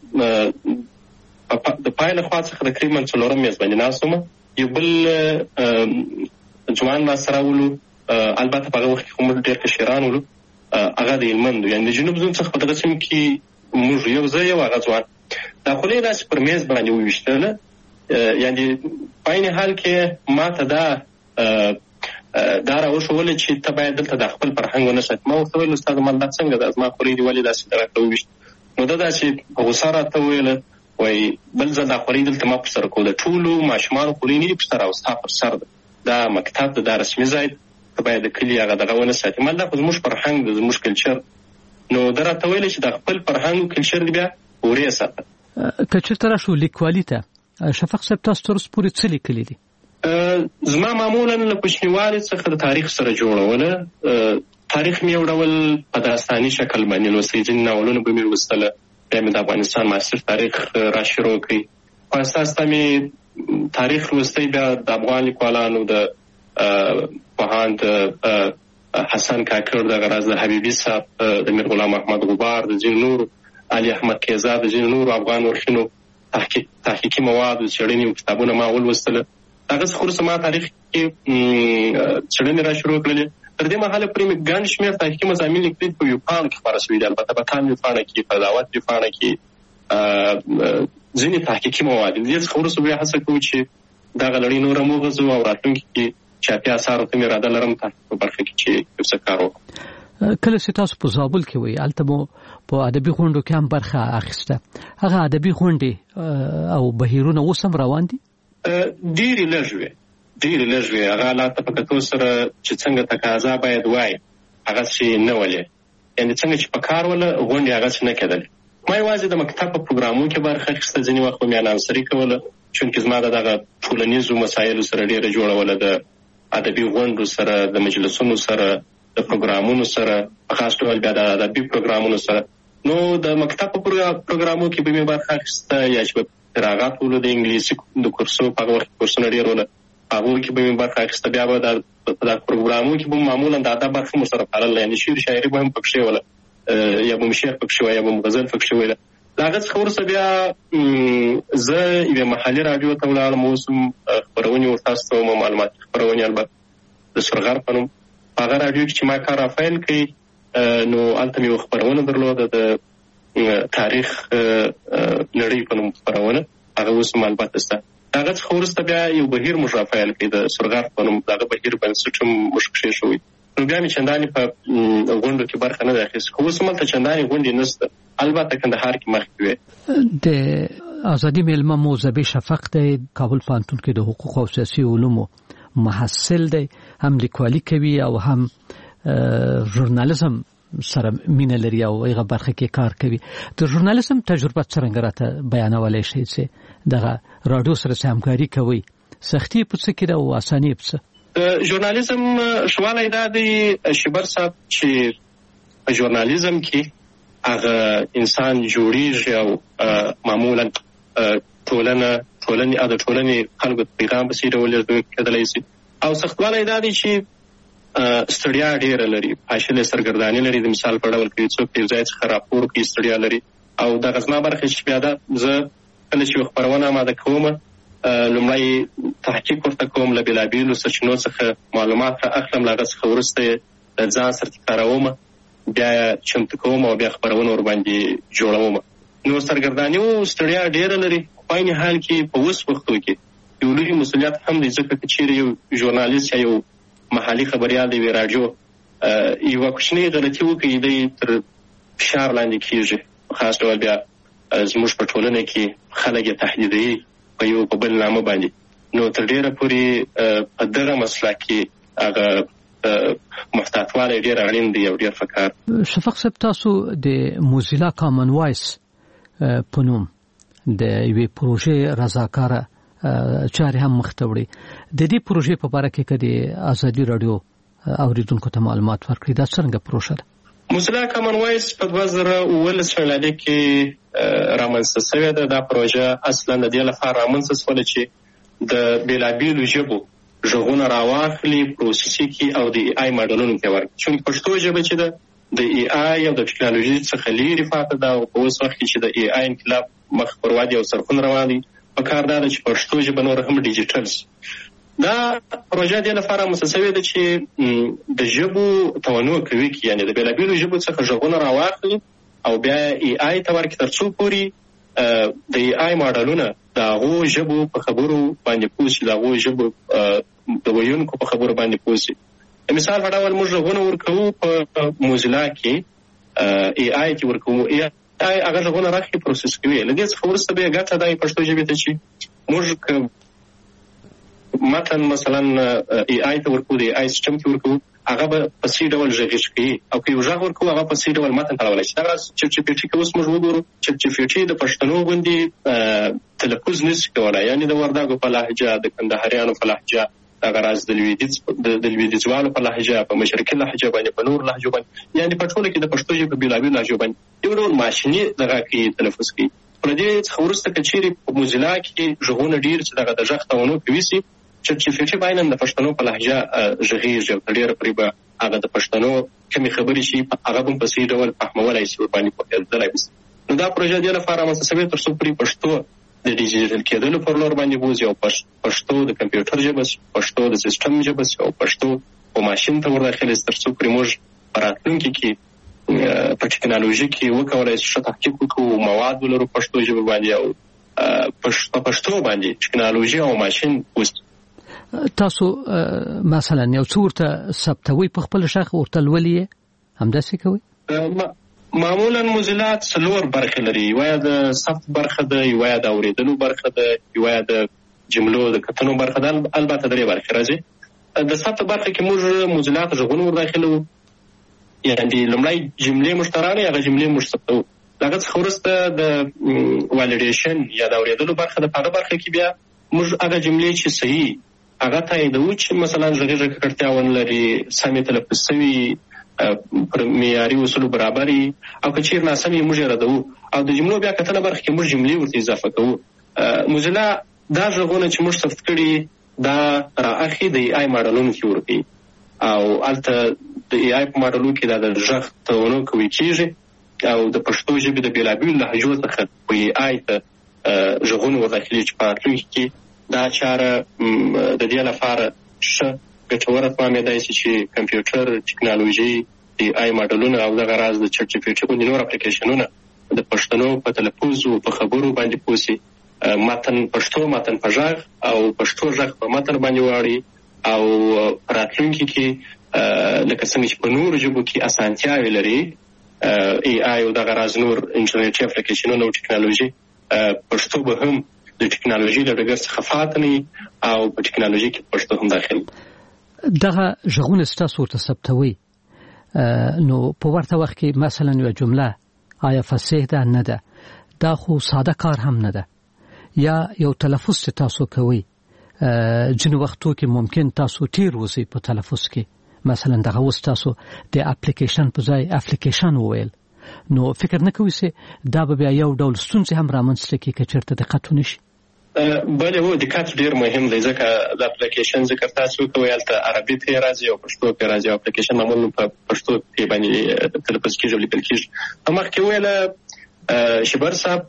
د پای له خوا څخه تقریبا څلورم میز باندې ناست وم. یو بل ځوان راسره راولو، البته په هغه وخت کې خو موږ ډېر کشران ولو، هغه د هلمند و، یعنې د جنوب زون څخه په دغه سیمه کې موږ یو زه یو هغه ځوان. دا خولۍ یې داسې پر میز باندې وویشتله، یعنې په عین حال کې ما ته دا دا راوښوله چې ته باید دلته د خپل فرهنګ ونه ساتې. ما ورته وویل استاده ما دا څنګه ده، زما خولۍ دې ولې داسې راته وویشت؟ نو ده داسې په غوسه راته وویله، وایي بل ځل دا خولۍ دلته ما پر سر کوو، د ټولو ماشومانو خولۍ نه دي پر سر او ستا پر سر ده، دا مکتب ده، دا رسمي ځای ده، ته باید د کلي هغه دغه ونه ساتې. ما دا خو زموږ فرهنګ ده، زموږ کلچر. نو ده راته ویلې چې د خپل فرهنګ او کلچر دې بیا ورې ساته. که چېرته راشو لیکوالي ته، شفق صاحب تاسو تر اوسه پورې څه لیکلي دي؟ زما معمولا له کوچنیوالي څخه د تاریخ سره جوړوله. تاریخ مې یو ډول په داستاني شکل باندې لوستی، ځینې ناولونه به مې لوستله، بیا مې د افغانستان معاصر تاریخ را شروع کړي. په اساس ته مې تاریخ لوستی، بیا د افغان لیکوالانو د پوهاند حسن کاکړ، د غراز د حبیبي صاحب، د میر غلام احمد غبار، د ځینو نورو علي احمد کیزاد، د ځینو نورو افغان ورخینو تحقیقي مواد او څېړنې او کتابونه ما ولوستله. هغه څخه وروسته ما تاریخ کې څېړنې را شروع کړلې. تر دې مهاله پورې مې ګڼ شمېر تحقیقي مضامین لیکلي په ویبپاڼو کې خپاره شوي دي، البته په کام ویبپاڼه کې، په دعوت ویبپاڼه کې ځینې تحقیقي مواد. د دې څخه وروسته بیا هڅه کوو چې دغه لړۍ نوره هم وغځوو او راتلونکي کې چاپي اثارو ته مې اراده لرم تحقیق په برخه کې چې یو څه کار وکړم. کله چې تاسو په زابل کې وئ، هلته مو په ادبي غونډو کې هم برخه اخیسته. هغه ادبي غونډې او بهیرونه اوس هم روان دي؟ ډېرې لږ وې، ډېرې لږ وې. هغه حالات په کتو سره چې څنګه تقاضا باید وای، هغسې نه ولې، یعنې څنګه چې په کار وله غونډې هغسې نه کېدلې. ما یوازې د مکتب په پروګرامونو کې برخه اخیسته، ځینې وخت به مې اناونسري کوله، چونکې زما د دغه ټولنیزو مسایلو سره ډېره جوړوله، د ادبي غونډو سره، د مجلسونو سره، د پروګرامونو سره، په خاص ډول بیا د ادبي پروګرامونو سره. نو د مکتب په پروګرامونو کې به مې برخه اخیسته، یا چې به فراغت ولو، د انګلیسي د کورسو په هغه وخت کورسونه ډېر وله، هغوی کې به مې برخه اخیسته. بیا به په دغه پروګرامونو کې به معمولا د ادب برخه مو سره پالله، یعنې شعر شاعري به هم پکښې وله، یا به م شعر پکښې وایه، یا به م غزل پکښې ویله. د هغه څخه وروسته بیا زه یوې محلي راډیو ته ولاړم، اوس هم خپرونې ورته استوم، معلوماتي خپرونې، البته د سرغر په نوم. په هغه راډیو کې چې ما کار رافیل کوي، نو هلته مې یوه خپرونه درلوده، د تاریخ نړۍ په نوم خپرونه، هغه اوس هم البته شته. د هغه څخه وروسته بیا یو بهیر موږ رافیل کوي، د سرغر په نوم، د هغه بهیر بنسټ هم موږ کېښوی. نو بیا مې چندانې په غونډو کې برخه نه ده اخیستې، خو اوس هم هلته چندانې غونډې نشته، البته کندهار کې مخکې وې. د ازادي میلمه مو زبې شفق دی، کابل پوهنتون کې د حقوق او سیاسي علومو محصل دی، هم لیکوالي کوي او هم ژورنالیزم سره مینه لري او هغه برخه کې کار کوي. د ژورنالیزم تجربه څرنګه راته بیانولی شئ چې دغه راډیو سره چې همکاري کوئ، سختي په څه کې ده او اساني په څه؟ د ژورنالیزم ښه والی دا دی شبر صاحب چې په ژورنالیزم کې هغه انسان جوړیږي او معمولا ټولنه ټولنې د ټولنې خلکو ته پیغام په سې ډول کېدلی شي. او سختوالی دا دی چې ستړیا ډېره لري، پاشلې سرګرداني لري. د مثال په ډول کې څوک یو ځای څخه راپور کوي، ستړیا لري. او دغه زما برخه چې بیا ده، زه کله چې یوه خپرونه اماده کوم، لومړی تحقیق ورته کوم، له بېلابېلو سرچینو څخه معلومات را اخلم، له هغه څخه وروسته یې د ځان سره تکراروم، بیا یې چمتو کوم او بیا خپرونه ورباندې جوړوم. نو سرګرداني او ستړیا ډېره لري. په عین حال کې په اوس وختو کې یو لوی مسؤلیت هم دی، ځکه که چیرې یو ژورنالیست یا یو محلي خبریال د یوې راډیو یوه کوچنۍ غلطي وکړي، دی تر فشار لاندې کېږي. په خاص ډول بیا زموږ په ټولنه کې خلک یې تهدیدوي په یو په بل نامه باندې. نو تر ډېره پورې په دغه مسله کې هغه محتاطوالی ډېر اړین دی او ډېر پکار. شفق صاحب، تاسو د موزیلا کامن وایس په نوم د یوې پروژې رضاکاره چارې هم مخ ته وړي. د دې پروژې په اړه کې کدي ازادي رادیو اوریدونکو ته معلومات ورکړي دا څنګه پروژه ده؟ موزیلا کامن وایس په دوه زره اوولس میلادي کې رامنځته شوې ده. دا پروژه اصلا د دې لپاره رامنځته شوه چې د بیلابیلو ژبو ژغونه راواخلي، پروسس کړي او د ای آی ماډلونو ته ورکړي. چون پښتو ژبه چې ده د ای آی او د ټکنالوژي څخه لري پاتې ده او په اوس وخت کې چې د ای آی انقلاب مخ پر ودې او سرخون روان دي، په کار ده چې پښتو ژبه نور هم ډیجیټل شي. دا پروژه د لپاره مسسوي ده چې د ژبو تنوع کوي، یعنی د بیلابیلو ژبو څخه ژغونه راواخلي او بیا ای آی ته ورکړي ترڅو پورې د ای آی ماډلونه د هغو ژبو په خبرو باندې پوه شي، د هغو ژبو د ویونکو په خبرو باندې پوه شي. مثال په ډول موږ ژغونه ورکوو په موزیلا کې، ای آی کې ورکوو، ای آی هغه ژغونه راخلي پروسس کوي. له دې څخه وروسته بیا ګټه ده پښتو ژبې ته چې موږ متن مثلا ای آی ته ورکو، د ای آی سیستم کې ورکو، هغه به په سي ډول ژغیش کوي او که یو ژغ ورکو هغه په سي ډول متن تړلی شي. دا چې چې پی ټي کې اوس موږ وګورو چې چې پی ټي د پښتنو غوندې تلفظ نشي کولای، یعنی د وردګو په لهجه، د کندهاریانو په لهجه، هغه راز د لویدیځ د لویدیځوالو په لهجه، په مشرقي لهجه باندې، په نور لهجو باندې، یعنی په ټوله کې د پښتو ژبې بېلابېلو لهجو باندې یو ډول ماشیني دغه کې تلفظ کوي. په دې څخه وروسته که چیرې په موزیلا کې ژغونه ډېر چې دغه د ژغ تنوع کوي سي چې چې فیټي باندې د پښتنو په لهجه ژغېږي او ډېر پرې به هغه د پښتنو کومې خبرې شي هغه هم په صحیح ډول فهمولای شي ورباندې پوهېدلی شي. نو دا پروژه دې لپاره رامنځته شوې تر څو پورې پښتو د ډیجیټل کېدلو پر لور باندې بوځي او پښتو د کمپیوټر ژبه شي، پښتو د سیستم ژبه شي او پښتو په ماشین ته ورداخلي شي تر څو پورې موږ په راتلونکي کې په ټکنالوژي کې وکولای شو ښه تحقیق وکړو، مواد ولرو پښتو ژبه باندې او په پښتو باندې ټکنالوژي او ماشین وست. تاسو مثلا یو څو ورته ثبتوي په خپل شخص ورته لولې همداسې کوي؟ معمولا موزیلا څلور برخې لري، یوه د ثبت برخه ده، یوه د اورېدلو برخه ده، یوه د جملو د کتنو برخه ده، البته درې برخې راځي. د ثبت برخه کې موږ موزیلا ته ژغونه ورداخلوو، یعنې لومړی جملې موږ ته راغلي، هغه جملې موږ ثبتوو. له هغه څخه وروسته د والیډیشن یا د اورېدلو برخه ده، په هغه برخه کې بیا موږ هغه جملې چې صحیح هغه تاییدوو چې مثلا غږیزه ککړتیا ونه لري، سمې تلفظ شوي، پر معیاري اصولو برابري، او که چیرې ناسمې موږ یې ردوو. او د جملو بیا کتنه برخه کې موږ جملې ورته اضافه کوو. موزیلا دا غږونه چې موږ ثبت کړي دا رااخلي د ای آی ماډلونو کې ورکوي او هلته د ای آی په ماډلونو کې دا د غږ تنوع کوي کېږي او د پښتو ژبې د بېلابېلو لهجو څخه په ای آی ته غږونه ورداخلي چې په راتلونکي کې دا چاره د دې لپاره ښه ګټوره تمامېدای شي چې کمپیوټر ټکنالوژي، د آی ماډلونه او دغه راز د چټ جی پي ټي غوندې نور اپلیکیشنونه د پښتنو په تلفظ او په خبرو باندې پوه شي، متن پښتو متن په غږ او پښتو غږ په متن باندې واړي او راتلونکي کې لکه څنګه چې په نورو ژبو کې اسانتیاوې لري، ای آی او دغه راز نور انټرنیټي اپلیکیشنونه او ټکنالوژي، پښتو به هم د ټکنالوژي له ډګر څخه فعال نه او په ټکنالوژي کې پښتو هم داخل. دغه ژغونه ستاسو ورته ثبتوي، نو په ورته وخت کې مثلا یو جمله آیا فصیح ده نه ده، دا خو ساده کار هم نه ده، یا یو تلفظ چې تاسو کوي ځینې وختو کې ممکن تاسو تیر وځي په تلفظ کې، مثلا دغه اوس تاسو د اپلیکیشن په ځای اپلیکیشن وویل، نو فکر نه کوئ چې دا به بیا یو ډول ستونزې هم رامنځته کړي که چېرته دقت ونه شي؟ بله هو دقت ډېر مهم دی، ځکه د اپلیکیشن ذکر تاسو کوئ هلته عربي پرې راځي او پښتو پرې راځي او اپلیکیشن معمولا په پښتو پرې باندې تلفظ کېږي او لیکل کېږي. په مخکې وویله شبر صاحب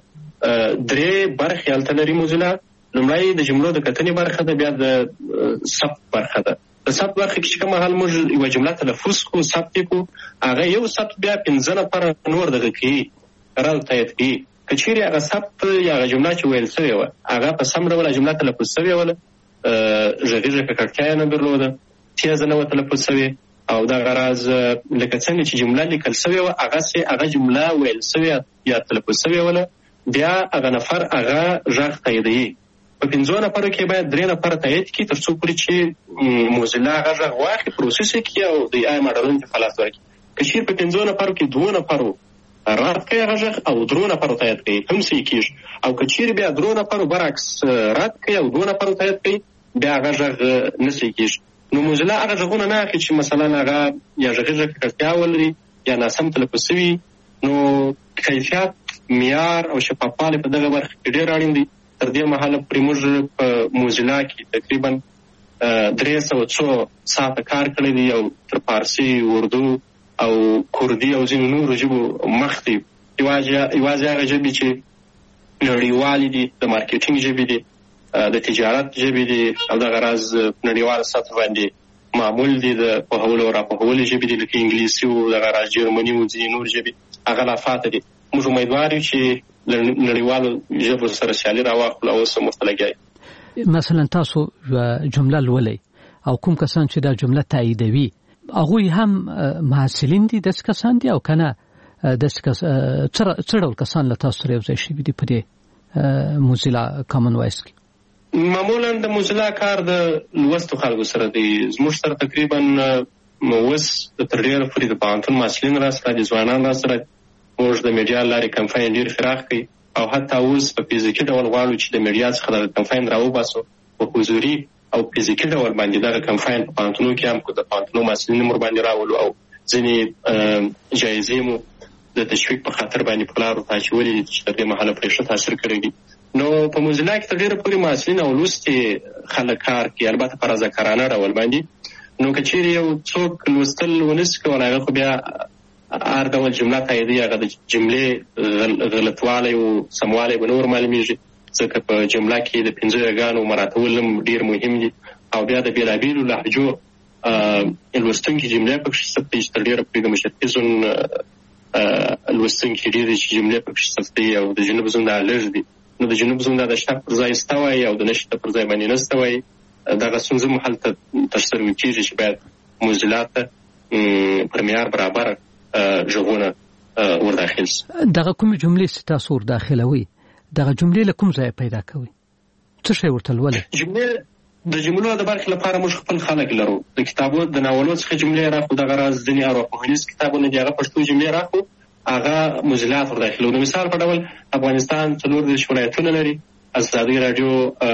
درې برخې هلته لري موزیلا. لومړی د جملو د کتنې برخه ده، بیا د ثبت برخه ده. د ثبت برخه کې چې کوم حال موږ یوه جمله تلفظ کړو، ثبت یې کړو، هغه یو ثبت بیا پنځه نفره نور دغه کوي، رد تایید کوي. که چیرې هغه ثبت یا هغه جمله چې ویل شوې وه هغه په سم ډول جمله تلفظ شوې وله، غږیزه ککړتیا یې نه درلوده، تیزه نه وه تلفظ شوې او دغه راز لکه څنګه چې جمله لیکل شوې وه هغسې هغه جمله ویل شوې یا تلفظ شوې وله، بیا هغه نفر هغه غږ تاییدوي. په پنځو نفرو کې باید درې نفره تایید کړي تر څو پورې چې موزیلا هغه غږ واخلي، پروسس یې کړي او د ای آی ماډلونو ته خلاص ورکړي. که چیرې په پنځو نفرو کې دوه نفرو رد کوي هغه غږ او درو نفرو ته یاد کوي هم څه کېږي. او که چیرې بیا درو نفرو برعکس رد کوي او دوه نفرو ته یاد کوي بیا هغه غږ نه څه کېږي. نو موزیلا هغه غږونه نه اخلي چې مثلا هغه یا غږیزه ککړتیا ولري یا ناسم تلفظ شوي. نو کیفیت، معیار او شفافوالی په دغه برخه کې ډېر اړین دي. تر دې مهاله پرې موږ په موزیلا کې تقریبا درې سوه څو ساعته کار کړی دی او تر فارسي، اردو او کردي او ځینو نورو ژبو مخکې یوازې هغه ژبې چې نړیوالې دي، د مارکیټینګ ژبې دي، د تجارت ژبې دي او دغه راز نړیواله سطح باندې معمول دي د پوهولو او راپوهولو ژبې دي لکه انګلیسي او دغه راز جرمني او ځینې نور ژبې هغه لا فاته دي. موږ امیدوار یو چې له نړیوالو ژبو سره سیالي راواخلو او اوس هم ورته لګیا یو. مثلا تاسو جمله لولئ او کوم کسان چې دا جمله تاییدوي هغوی هم محصلین دي، داسې کسان دي او که نه داسې کس څه ډول کسان له تاسو سره یو ځای شوي دي په دې موزیلا کامن وایس کې؟ معمولا د موزیلا کار د لوستو خلکو سره دی. زموږ سره تقریبا اوس تر ډېره پورې د پوهنتون محصلین راسره دي، ځوانان راسره. موږ د میډیا لارې کمپاین ډېر پراخ کړي او حتی اوس په فزیکي ډول غواړو چې د میډیا څخه دغه کمپاین راوباسو په حضوري او فزیکي ډول باندې دغه کمپاین په پوهنتونو کې هم کو د پوهنتونو محصلین مور باندې راولو او ځینې جایزې مو د تشویق په خاطر باندې په لارو ته اچولې دي چې تر دې مهاله پرې ښه تاثیر کړی دي. نو په موزیلا کې تر ډېره پورې محصلین او لوستي خلک کار کوي، البته په رضاکارانه ډول باندې. نو که چیرې یو څوک لوستل ونسي کولی هغه خو بیا هر ډول جمله تاییدي، هغه د جملې غلطوالی او سموالی به نور معلومیږي ځکه په جمله کې د پنځه یګانو مراعاتول هم ډېر مهم دي. او بیا د بېلابېلو لهجو لوستونکي جملې پکښې ثبت دي چې تر ډېره پورې د مشرقي زون لوستونکي ډېر دي چې جملې پکښې ثبت دي او د جنوب زون دا لږ دي. نو د جنوب زون دا د شته پر ځای سته وایي او د نشته پر ځای باندې نسته وایي. دغه ستونزه هم هلته ترسره کېږي چې باید موزیلا ته پر معیار برابره ژغونه ورداخل شي. دغه کومې جملې چې تاسو ورداخلوئ دغه جملې له کوم ځایه پیدا کوئ؟ څه شی ورته لولئ؟ جملې د جملو د برخې لپاره موږ خپل خلک لرو. د کتابونو د ناولو څخه جملې راخو، دغه راز ځینې ارواپوهنیز کتابونه دي هغه پښتو جملې راخو، هغه موزیلا ته ورداخلوو. د مثال په ډول افغانستان څلور دېرش ولایتونه لري. ازادي راډیو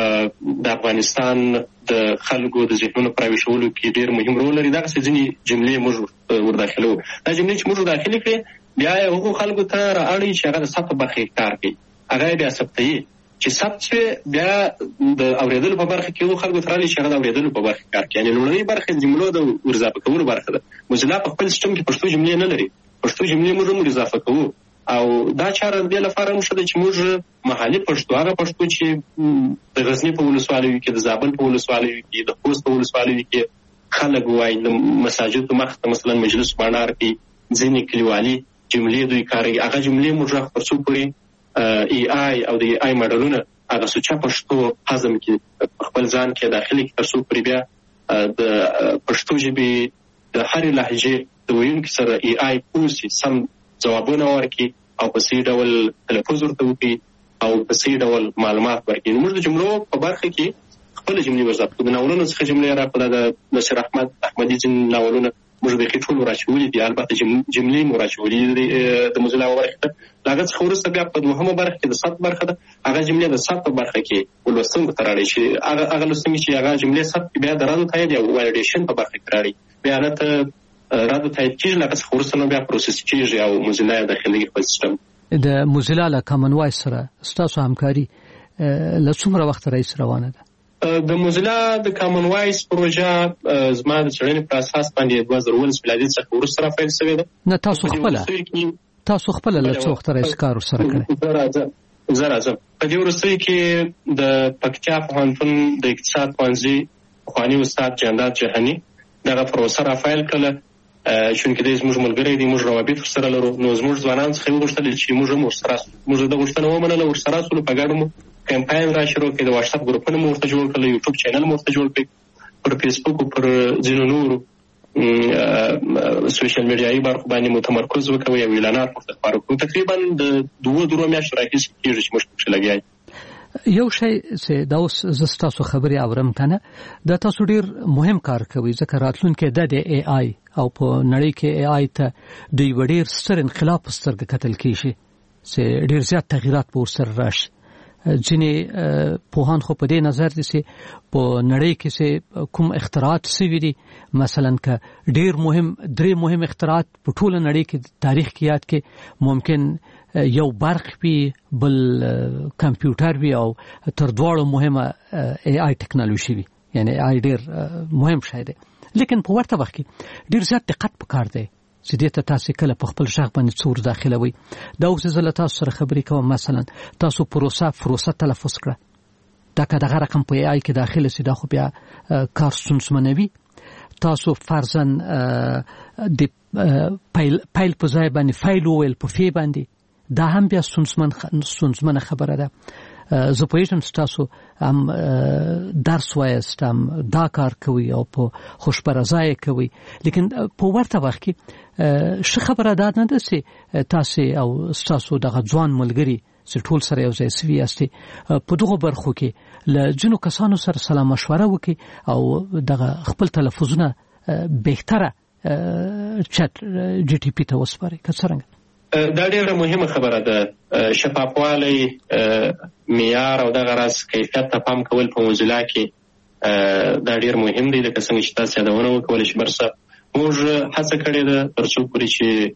د افغانستان د خلکو د ذهنونو په راویښولو کې ډېر مهم رول لري. دغسې ځینې جملې موږ ورداخلوو. دا جملې چې موږ داخلې کړې بیا یې هغو خلکو ته رااړوي چې هغه د ثبت په برخه کې کار کوي، هغه یې بیا ثبتوي. چې ثبت شوې بیا د اورېدلو په برخه کې هغو خلکو ته راغلي چې هغه د اورېدلو په برخه کې کار کوي. یعنې لومړنۍ برخه د جملو د ور-اضافه کولو برخه ده. موزیلا په خپل سیسټم کې پښتو جملې نه لري، پښتو جملې موږ هم ور-اضافه کوو. او دا چاره دې لپاره هم ښه ده چې موږ محلي پښتو، هغه پښتو چې د غزني په ولسوالیو کې، د زابل په ولسوالیو کې، د خوست په ولسوالیو کې خلک وایي د مساجدو مخ ته مثلا مجلس بانډار کې ځینې کلیوالي جملې دوی کاروي. هغه جملې موږ تر څو پورې ای آی او د ای آی ماډلونه هغه سوچه پښتو هضم کې خپل ځان کې داخلي کې تر څو پورې بیا د پښتو ژبې د هرې لهجې د ویونکي سره ای آی پوسي سم ځوابونه ورکړي او په صحیح ډول تلفظ ورته وکړي او په صحیح ډول معلومات ورکړي. موږ د جملو په برخه کې خپله جملې وضبط کړو. د ناولونو څخه جملې راکړو، د نصیر احمد احمدي ځینې ناولونه موږ بیخي ټول راچولي دي، البته جملې مو راچولي دي د موزیلا برخه ته. له هغه څخه وروسته بیا په دوهمه برخه کې د ثبت برخه ده. هغه جملې د ثبت په برخه کې ولوستونکو ته راړي چې هغه هغه لوستونکي چې هغه جملې ثبت بیا د رد تایید او ویلیډیشن په برخه کې راړي، بیا هلته رد تایید کېږي. له هغه څخه وروسته نو بیا پروسس کېږي او موزیلا یې داخلي خپل سیسټم. د موزیلا له کامن وایس سره ستاسو همکاري له څومره وخت راهیسې روانه ده؟ د موزیلا د کامن وایس پروژه زما د څېړنې په اساس باندې دوه زره اوولس میلادي څخه وروسته راپیل شوې ده. نه تاسو خپله تاسو خپله له څو وخته راهیسې کار ورسره کړی؟ زه راځم. په دې وروستیو کې د پکتیا پوهنتون د اقتصاد پوهنځي پخواني استاد جانداد جهاني دغه پروسه راپیل کړله. چونکې دی زموږ ملګری دی، موږ روابط ورسره لرو. نو زموږ ځوانان څخه یې وغوښتل چې موږ هم ورسره سو. موږ د غوښتنه ومنله، ورسره سولو. په ګډو مو کمپاین را شروع کړی، د واټساپ ګروپونه مو ورته جوړ کړل، یوټیوب چینل مو ورته جوړ کړی، پر فیسبوک او پر ځینو نورو سوشل میډیایي برخو باندې مو تمرکز وکوئ او اعلانات ورته خپاره کړو. تقریبا د دوه درو میاشتو راهیسې کېږي چې موږ پکښې لګیا یو. یو شی چې دا اوس زستاسو خبري اورم کنه دا تاسو ډیر مهم کار کوي ځکه راتلونکي د ای آی او په نړۍ کې ای آی ته د وړیر ستر انقلاب سترګه کتل کیږي چې ډیر زیات تغیرات په سر راشي. ځینې پوهان خو په دې نظر دي چې په نړۍ کې چې کوم اختراعات سوي دي مثلا که ډیر مهم درې مهم اختراعات په ټول نړۍ کې تاریخ کې یاد کې ممکن یو برق وي بل کمپیوټر وي او تر دواړو مهمه ای آی ټیکنالوژي وي یعنی ای آی ډیر مهم شی دی لیکن په ورته وخت کې ډیر زیات دقت پکار دی چې دې ته تاسو کله په خپل ژغ باندې څور داخلوي. دا اوس زه له تاسو سره خبرې کوم مثلا تاسو پروسه پروسه تلفظ کړه دا که دغه رقم په ای آی کې داخله سي دا خو بیا کار ستونزمنوي. تاسو فرضاً د فایل فایل په ځای باندې فایل ویل په فی باندې دا هم بیا ستونزمن ستونزمنه خبره ده. زه پوهیږم چې تاسو هم درس وایست هم دا کار کوي او په خوشبرازای کوي لیکن په ورته وخت کې ښه خبره ده نه ده چې تاسو او تاسو دغه ځوان ملګري چې ټول سره یو ځای سوي یاستئ په دغه برخو کې له ځینو کسانو سره سلا مشوره وکړي او دغه خپل تلفظونه بهتره چت جی ټي پی ته وسپارئ که څرنګه. دا ډیره مهمه خبره ده. شفافوالی معیار او دغه راز کیفیت ته پام کول په موزیلا کې دا ډیر مهم دی. لکه څنګه چې تاسو یادونه وکولای شئ برسه موږ هڅه کړې ده تر څو پورې چې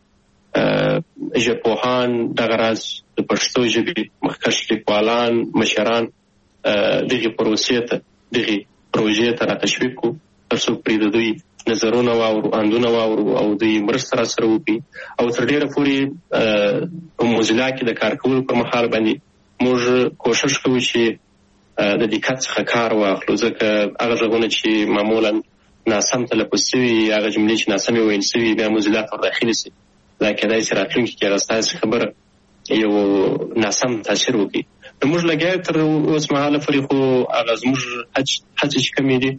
ژبپوهان دغه راز د پښتو ژبې مخکښ لیکوالان مشران دغه پروسې ته دغه پروژې ته را تشویق کړو تر څو پورې د دوی نظرونه واورو اندونه واورو او دوی مرسته را سره وکړي او تر ډیره پورې په موزیلا کې د کار کولو پر مهال باندې موږ کوشش کوو چې د دقت څخه کار واخلو ځکه هغه ځایونه چې معمولا ناسم تلفظ شوي هغه جملې چې ناسمې ویل شوي بیا موزیلا ته داخلي شي دا کېدای شي راتلونکي کې هغه ستاسې خبره یو ناسم تاثیر وکړي. نو موږ لګیا تر اوس مهاله پورې خو هغه زموږ هڅې چې کمې دي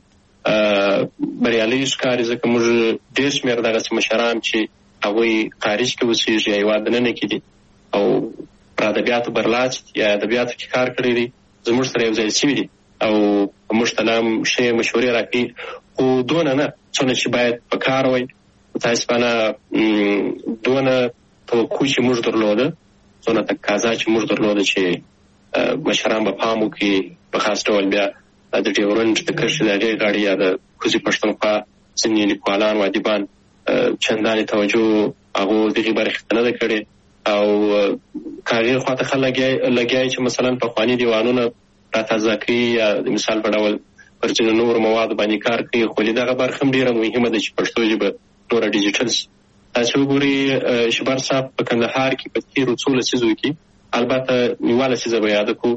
بریالي ښکاري ځکه موږ ډېر شمېر دغسې مشران چې هغوی خارج کې اوسېږي هېواد دننه کې دي او پر ادبیاتو برلاس یا ادبیاتو کې کار کړی دی زموږ سره یو ځای شوي دي او موږ ته هم ښې مشورې راکوي خو دونه نه څونه چې باید په کار وای متاسفانه دونه توقع چې موږ درلوده څونه تقاضا چې موږ درلوده چې مشران به پام وکړي په خاص ډول بیا د ډیورنډ د کرښې د هغې غاړې یا د کوزي پښتونخوا ځینې لیکوالان و ادیبان چندانې توجه هغو دغې برخې ته نه ده کړې او که هغې خواته ښه لګیا چې مثلا پخواني دیوانونه راتازه کوي یا د مثال په ډول پر ځینو نورو موادو باندې کار کوي خو دغه برخه هم ډېره مهمه ده چې پښتو ژبه نوره ډیجیټل شي. تاسې وګورئ شبر صاحب په کندهار کې په تېرو څو لسیزو کې البته یوه لسیزه به یاده کړو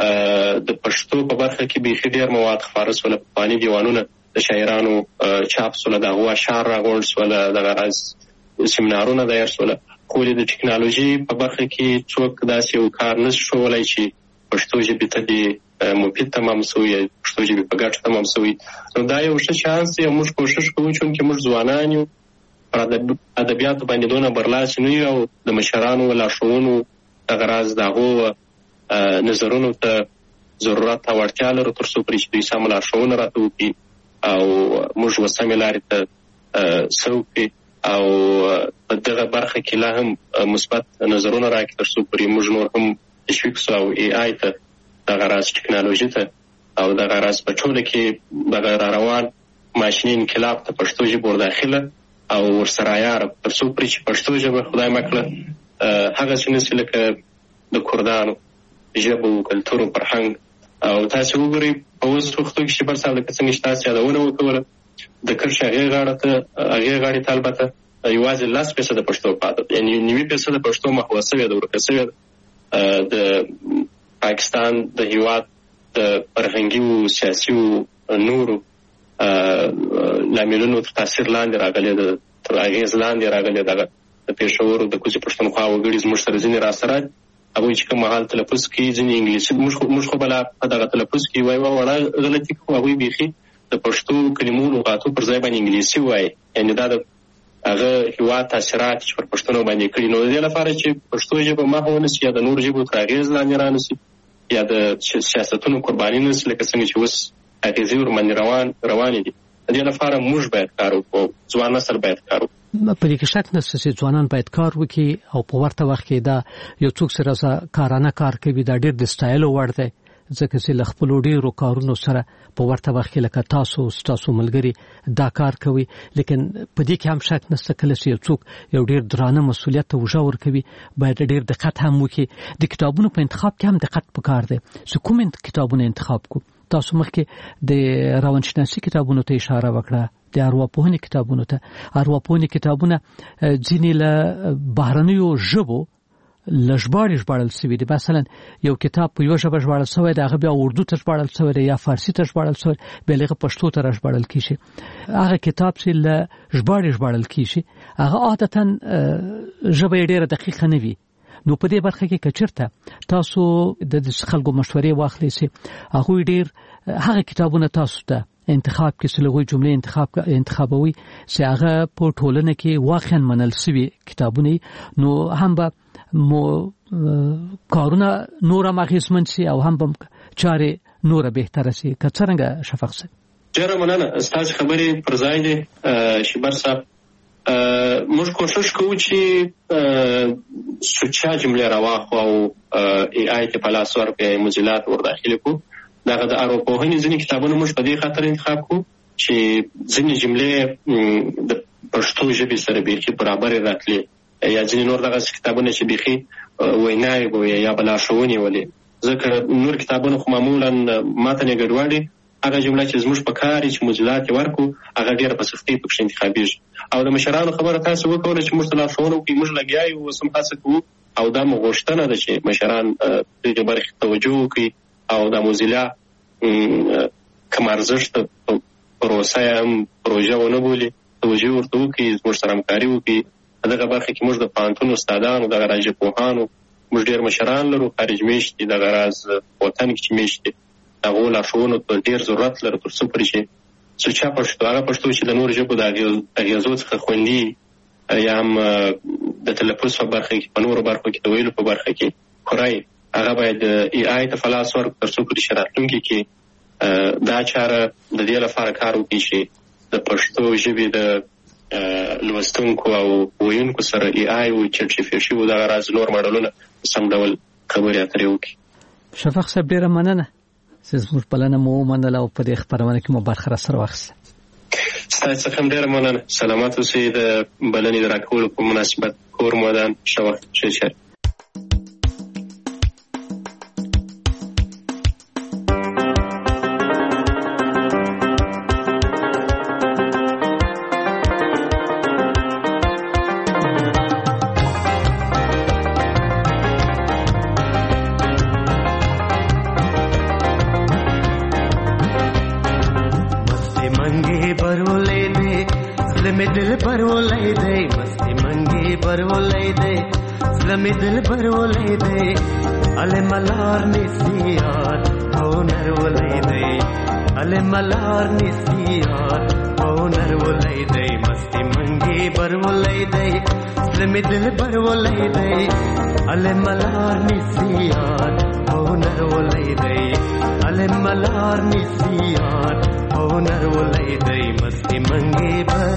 د پښتو په برخه کې بیخي ډېر مواد خپاره سوله پخواني دیوانونه د شاعرانو چاپ سوله د هغو اشعار راغونډ سوله دغه راز سیمینارونه دایر سوله خو د ټکنالوژي په برخه کې څوک داسې یو کار نشي ښوولی چې پښتو ژبې ته دې مفید تمام سوی پښتو ژبې په ګټه تمام سوی. نو دا یو ښه چانس دی او موږ کوشش کوو چونکې موږ ځوانان یو پر ادبیاتو باندې دونه برلاسي نه یو او د مشرانو لارښوونو دغه راز د هغو نظرونو ته ضرورت او اړتیا لرو تر څو پورې چې دوی سمه لارښوونه راته وکړي او موږ وسمې لارې ته څه وکړي او په دغه برخه کې لا هم مثبت نظرونه راکړي تر څو پورې موږ نور هم تشویق سو او ای آی ته دغه راز ټکنالوژي ته او دغه راز په ټوله کې دغه را روان ماشیني انقلاب ته پښتو ژبه ورداخله او ورسره عیاره تر څو پورې چې پښتو ژبه خدای مه کړه هغسې نسي لکه د کردانو ژبو کلتور او فرهنګ او تاسې وګورئ په اوس وختو کې شبر صاحب لکه څنګه چې تاسې یادونه وکوله د کرښې هغې غاړه ته هغې غاړې ته البته یوازې لس فیصده پښتو پاته ده یعنې نوي فیصده پښتو محوه سوې ده ورکه سوې ده د پاکستان د هېواد د فرهنګي او سیاسي او نورو لاملونو تر تاثیر لاندې راغلې ده تر اغېز لاندې راغلې دغه د پېښور د کوزي پښتونخوا وګړي زموږ سره ځینې راسره هغوی چې کوم مهال تلفظ کوي ځینې انګلیسي موږ خو بلا په دغه تلفظ کې وایي وړه غلطي کوو هغوی بیخي د پښتو کلمو لغاتو پر ځای باندې انګلیسي وایي یعنې دا د هغه هېواد تاثیرات چې پر پښتنو باندې کړي نو د دې لپاره چې پښتو ژبه محو نه سي یا د نورو ژبو تر اغېز لاندې را نه سي یا د سیاستونو قرباني نه سي، لکه څنګه چې اوس اغېزې ورباندې روان روانې دي. د دې لپاره موږ باید کار وکړو، ځوان نسل باید کار وکړو. په دې کې شک نشته چې ځوانان باید کار وکړي او په ورته وخت کې دا یو څوک سره کارانه کار کوي دا ډېر د سټایل وړ دی، ځکه چې له خپلو ډېرو کارونو سره په ورته وخت کې لکه تاسو ستاسو ملګري دا کار کوي. لیکن په دې کې هم شک نشته کله چې یو څوک یو ډېر درانه مسؤلیت ته وژه ورکوي باید ډېر دقت هم وکړي. د کتابونو په انتخاب کې هم دقت پکار دی چې کوم کتابونه انتخاب کو. تاسو مخکې د روانشناسي کتابونو ته اشاره وکړه، د ارواپوهنې کتابونو ته. ارواپوهنې کتابونه ځینې له بهرنیو ژبو لژباړې ژباړل شوي دي. مثلا یو کتاب په یو ژبه ژباړل شوی دی، هغه بیا اردو ته ژباړل شوی دی یا فارسي ته ژباړل شوی، بیا هغه پښتو ته ژباړل کیږي. هغه کتاب چې له ژباړې ژباړل کیږي هغه عادتا ژبه ډېره دقیقه نه وي. نو په دې برخه کې کچرته تاسو د خلکو مشورې واخلئ چې هغه ډېر هغه کتابونه تاسو ته انتخاب کې سلوي جملې انتخاب انتخابوي چې هغه په ټولنه کې واقعا منل شوي کتابونه، نو هم به مو کارونه نور ماغیزمن شي او هم به چاره نور بهتر شي. که څنګه شفق صاحب؟ ډېره مننه، ستاسو خبرې پر ځای دي. شبر صاحب موږ کوشش کوو چې سوچا جملې راواخو او ای آی ته په لاس ورکړو، موزیلات ور داخلي کو. دغه د ارواپوهنې ځینې کتابونه موږ په دې خاطر انتخاب کوو چې ځینې جملې د پښتو ژبې سره بیخي برابر راتلي، یا ځینې نور دغه کتابونه چې بیخي ویناوې وي یا بلارښوونې ولې. ځکه نور کتابونه خو معمولا متن یې ګډوډ، هغه جمله چې زموږ په کار چې موزیلات یې ورکو هغه ډېره په سختۍ پکښې انتخابېږي. او د مشرانو خبره تاسو وکوله چې موږ ته لارښوونه وکړي، موږ لګیا یو، اوس هم هڅه کوو او دا مو غوښتنه ده چې مشران دې برخې توجه وکړي او د موزیلا کوم ارزښت پروسه هم پروژه ونه بولي، توجه ورته وکړي، زموږ سره همکاري وکړي. دغه برخه کې موږ د پوهنتون استادانو، دغه راژبپوهانو موږ ډېر مشران لرو، خارج میشتي دغه راز وطن کې چې میشتي هغو لارښوونو ته ډېر ضرورت لري تر څو پورې چې سوچا پښتو، هغه پښتو چې د نورو ژبو د اغېزو څخه خوندي یا هم د تلفظ په برخه کې، په نورو برخو کې د ویلو په برخه کې خورای، هغه باید ای آی ته په لاس ورکړو تر څو پورې چې راتلونکي کې دا چاره د دې لپاره کار وکړي چې د پښتو ژبې د لوستونکو او ویونکو سره ای آی او چټ شي او دغه راز نور ماډلونه سم ډول خبرې اترې وکړي. شفق صاحب ډېره مننه چې زموږ بلنه مو ومنله او په دې خپرونه کې مو برخه راسره واخیسته. ستاسو څخه هم ډېره مننه. سلامات اوسئ. د بلنې د راکولو په مناسبت کور مو ودان. ښه وخت. ښه چېرې. दिल भर वो ले दे अले मलार निसियार होनर वो ले दे अले मलार निसियार होनर वो ले दे मस्ती मंगी भर वो ले दे इस्लामी दिल भर वो ले दे अले मलार निसियार होनर वो ले दे अले मलार निसियार होनर वो ले दे मस्ती मंगी भर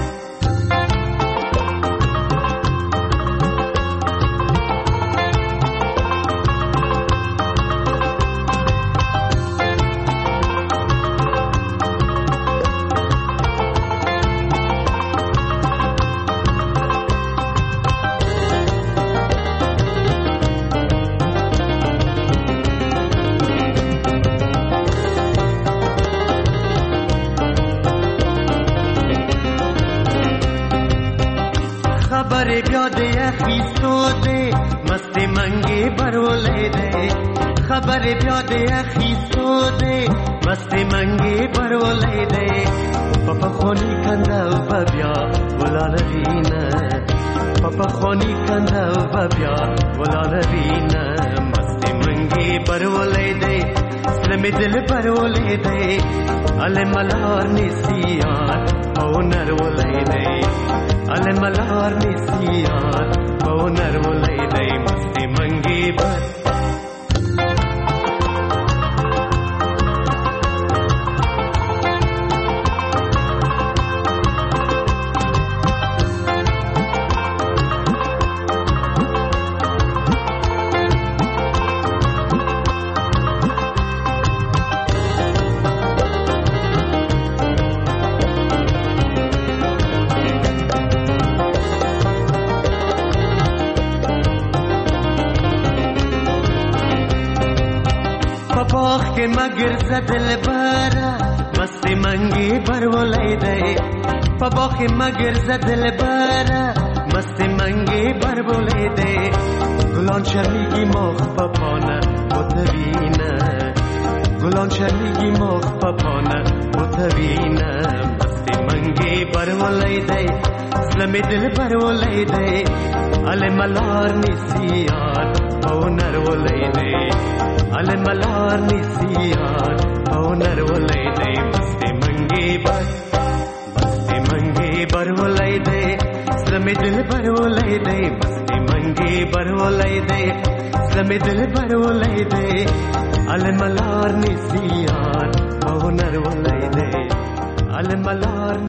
खबर प्यादे अखीसो दे मस्ती मंगे परवले दे पपा खोनी कंदा बब्या बोला लवीना पपा खोनी कंदा बब्या बोला लवीना मस्ती मंगे परवले दे इस्लामी दिल परवले दे अले मलार निसियार ओनर वले दे अले मलार निसियार ओनर वले दे मस्ती मंगे पर باخ مگر زدل بارا مستی منگی برولای دی په باخ مگر زدل بارا مستی منگی برولای دی گلان شرمیگی مخ پپانه متوینه گلان شرمیگی مخ پپانه متوینه مستی منگی برولای دی اسلام دل برولای دی ال ملار نسیان او نرولای دی ال ملار نسیان او نرولای دی مستی منگی بر مستی منگی برولای دی اسلام دل برولای دی مستی منگی برولای دی اسلام دل برولای دی ال ملار نسیان او نرولای دی ال ملار